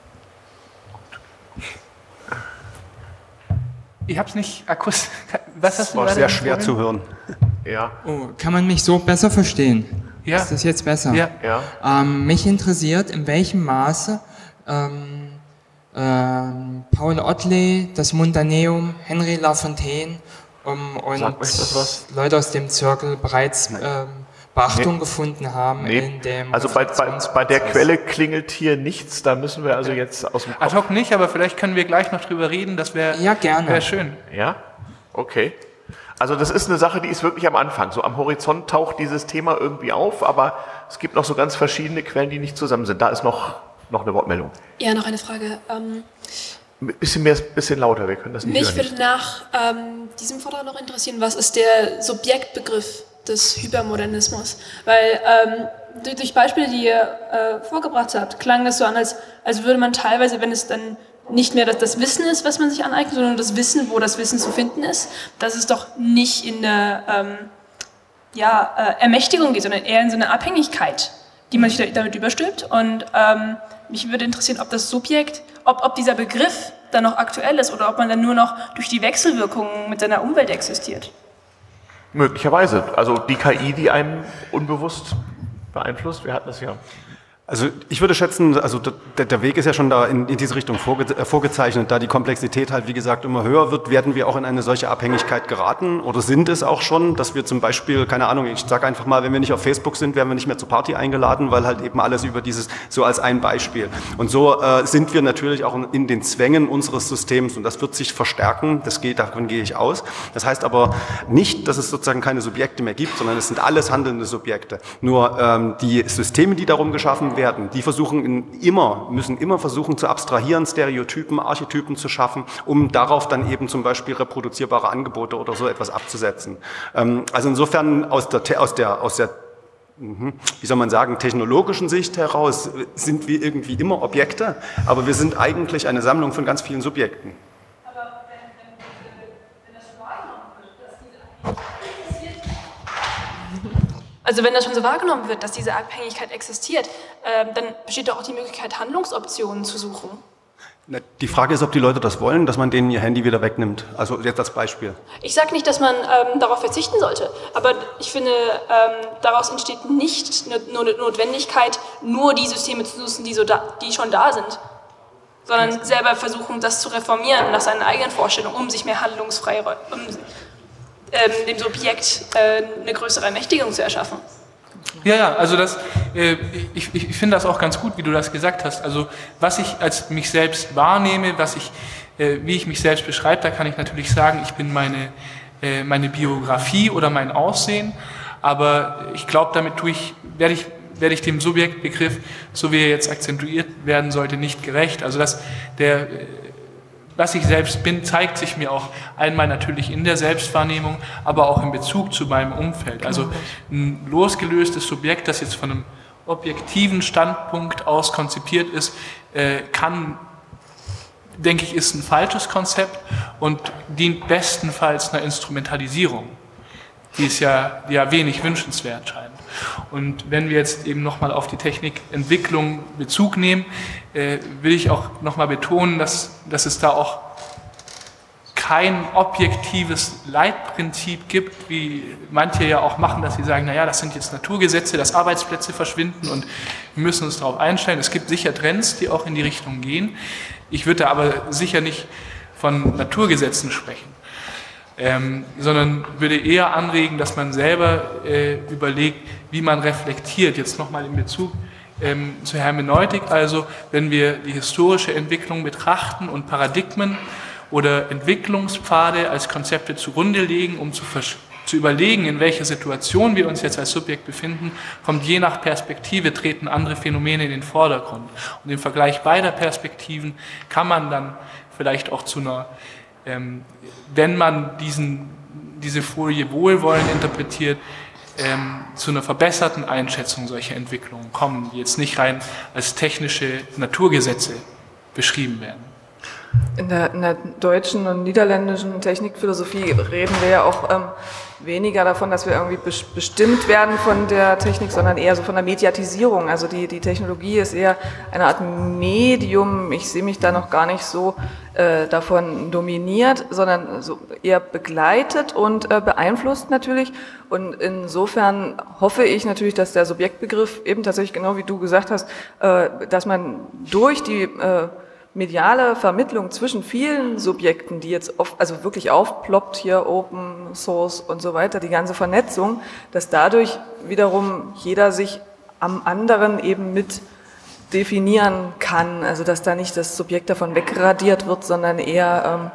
Speaker 3: Ich habe es nicht akustisch. Was hast du
Speaker 4: war
Speaker 3: gerade
Speaker 4: sehr schwer zu hören.
Speaker 1: Ja.
Speaker 6: Oh, kann man mich so besser verstehen?
Speaker 3: Ja.
Speaker 6: Ist das jetzt besser?
Speaker 3: Ja.
Speaker 1: Ja.
Speaker 6: Mich interessiert, in welchem Maße Paul Otlet, das Mundaneum, Henri Lafontaine und Leute aus dem Zirkel bereits Beachtung gefunden haben in dem...
Speaker 1: Also bei der Quelle klingelt hier nichts, da müssen wir also jetzt aus dem Kopf...
Speaker 3: Ad hoc nicht, aber vielleicht können wir gleich noch drüber reden, das wäre wär schön.
Speaker 1: Ja, okay. Also das ist eine Sache, die ist wirklich am Anfang. So am Horizont taucht dieses Thema irgendwie auf, aber es gibt noch so ganz verschiedene Quellen, die nicht zusammen sind. Da ist noch eine Wortmeldung.
Speaker 7: Ja, noch eine Frage.
Speaker 1: Bisschen lauter, wir können das nicht hören.
Speaker 7: Mich würde nach diesem Vortrag noch interessieren, was ist der Subjektbegriff des Hypermodernismus? Weil durch Beispiele, die ihr vorgebracht habt, klang das so an, als würde man teilweise, wenn es dann nicht mehr das Wissen ist, was man sich aneignet, sondern das Wissen, wo das Wissen zu finden ist, dass es doch nicht in eine Ermächtigung geht, sondern eher in so eine Abhängigkeit, die man sich damit überstülpt. Und mich würde interessieren, ob das Subjekt, ob dieser Begriff dann noch aktuell ist oder ob man dann nur noch durch die Wechselwirkungen mit seiner Umwelt existiert.
Speaker 1: Möglicherweise. Also die KI, die einen unbewusst beeinflusst, wir hatten das ja.
Speaker 4: Also ich würde schätzen, also der Weg ist ja schon da in diese Richtung vorgezeichnet. Da die Komplexität halt, wie gesagt, immer höher wird, werden wir auch in eine solche Abhängigkeit geraten oder sind es auch schon, dass wir zum Beispiel, keine Ahnung, ich sage einfach mal, wenn wir nicht auf Facebook sind, werden wir nicht mehr zur Party eingeladen, weil halt eben alles über dieses, so als ein Beispiel. Und so sind wir natürlich auch in den Zwängen unseres Systems und das wird sich verstärken, davon gehe ich aus. Das heißt aber nicht, dass es sozusagen keine Subjekte mehr gibt, sondern es sind alles handelnde Subjekte. Nur die Systeme, die darum geschaffen werden, die müssen immer versuchen zu abstrahieren, Stereotypen, Archetypen zu schaffen, um darauf dann eben zum Beispiel reproduzierbare Angebote oder so etwas abzusetzen. Also insofern aus der wie soll man sagen, technologischen Sicht heraus sind wir irgendwie immer Objekte, aber wir sind eigentlich eine Sammlung von ganz vielen Subjekten.
Speaker 7: Aber wenn das wahrgenommen wird, dass diese Abhängigkeit passiert, Also wenn das schon so wahrgenommen wird, dass diese Abhängigkeit existiert, dann besteht doch auch die Möglichkeit, Handlungsoptionen zu suchen.
Speaker 4: Die Frage ist, ob die Leute das wollen, dass man denen ihr Handy wieder wegnimmt. Also jetzt als Beispiel.
Speaker 7: Ich sage nicht, dass man darauf verzichten sollte, aber ich finde, daraus entsteht nicht nur eine Notwendigkeit, nur die Systeme zu nutzen, die schon da sind, sondern selber versuchen, das zu reformieren nach seinen eigenen Vorstellungen, um sich mehr Handlungsfreiraum, um dem Subjekt eine größere Ermächtigung zu erschaffen.
Speaker 3: Ja, also ich finde das auch ganz gut, wie du das gesagt hast. Also was ich als mich selbst wahrnehme, wie ich mich selbst beschreibe, da kann ich natürlich sagen, ich bin meine Biografie oder mein Aussehen, aber ich glaube, damit werde ich dem Subjektbegriff, so wie er jetzt akzentuiert werden sollte, nicht gerecht. Also was ich selbst bin, zeigt sich mir auch einmal natürlich in der Selbstwahrnehmung, aber auch in Bezug zu meinem Umfeld. Also ein losgelöstes Subjekt, das jetzt von einem objektiven Standpunkt aus konzipiert ist, denke ich, ist ein falsches Konzept und dient bestenfalls einer Instrumentalisierung, die ist ja wenig wünschenswert scheint. Und wenn wir jetzt eben nochmal auf die Technikentwicklung Bezug nehmen, will ich auch nochmal betonen, dass es da auch kein objektives Leitprinzip gibt, wie manche ja auch machen, dass sie sagen, naja, das sind jetzt Naturgesetze, dass Arbeitsplätze verschwinden und wir müssen uns darauf einstellen. Es gibt sicher Trends, die auch in die Richtung gehen. Ich würde aber sicher nicht von Naturgesetzen sprechen. Sondern würde eher anregen, dass man selber überlegt, wie man reflektiert. Jetzt nochmal in Bezug zur Hermeneutik, also wenn wir die historische Entwicklung betrachten und Paradigmen oder Entwicklungspfade als Konzepte zugrunde legen, um zu überlegen, in welcher Situation wir uns jetzt als Subjekt befinden, kommt je nach Perspektive, treten andere Phänomene in den Vordergrund. Und im Vergleich beider Perspektiven kann man dann vielleicht auch zu einer wenn man diese Folie wohlwollend interpretiert, zu einer verbesserten Einschätzung solcher Entwicklungen kommen, die jetzt nicht rein als technische Naturgesetze beschrieben werden.
Speaker 2: In der deutschen und niederländischen Technikphilosophie reden wir ja auch weniger davon, dass wir irgendwie bestimmt werden von der Technik, sondern eher so von der Mediatisierung. Also die Technologie ist eher eine Art Medium. Ich sehe mich da noch gar nicht so davon dominiert, sondern so eher begleitet und beeinflusst natürlich. Und insofern hoffe ich natürlich, dass der Subjektbegriff eben tatsächlich, genau wie du gesagt hast, dass man durch die mediale Vermittlung zwischen vielen Subjekten, die jetzt also wirklich aufploppt, hier Open Source und so weiter, die ganze Vernetzung, dass dadurch wiederum jeder sich am anderen eben mit definieren kann, also dass da nicht das Subjekt davon wegradiert wird, sondern eher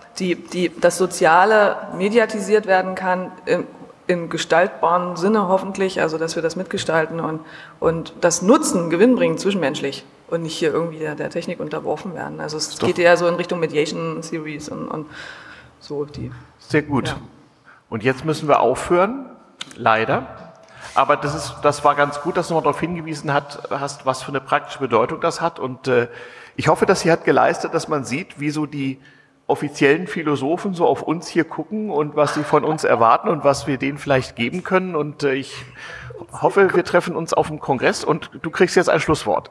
Speaker 2: das Soziale mediatisiert werden kann, in gestaltbaren Sinne hoffentlich, also dass wir das mitgestalten und das Nutzen, Gewinn bringen zwischenmenschlich und nicht hier irgendwie der Technik unterworfen werden. Also es geht eher so in Richtung Mediation Theories und so die.
Speaker 1: Sehr gut.
Speaker 2: Ja.
Speaker 1: Und jetzt müssen wir aufhören, leider. Aber das war ganz gut, dass du noch darauf hingewiesen hast, was für eine praktische Bedeutung das hat. Und ich hoffe, dass sie hat geleistet, dass man sieht, wie so die offiziellen Philosophen so auf uns hier gucken und was sie von uns erwarten und was wir denen vielleicht geben können. Und ich hoffe, wir treffen uns auf dem Kongress und du kriegst jetzt ein Schlusswort.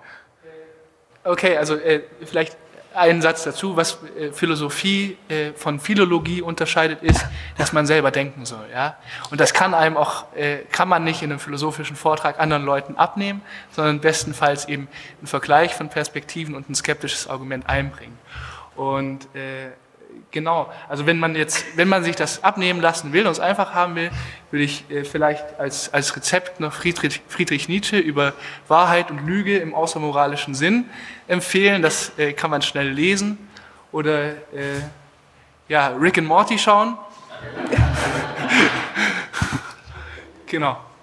Speaker 3: Okay, also vielleicht einen Satz dazu, was Philosophie von Philologie unterscheidet, ist, dass man selber denken soll. Ja? Und das kann man nicht in einem philosophischen Vortrag anderen Leuten abnehmen, sondern bestenfalls eben einen Vergleich von Perspektiven und ein skeptisches Argument einbringen. Und genau, also wenn man sich das abnehmen lassen will und es einfach haben will, würde ich vielleicht als Rezept noch Friedrich Nietzsche über Wahrheit und Lüge im außermoralischen Sinn empfehlen. Das kann man schnell lesen. Oder Rick and Morty schauen. Genau.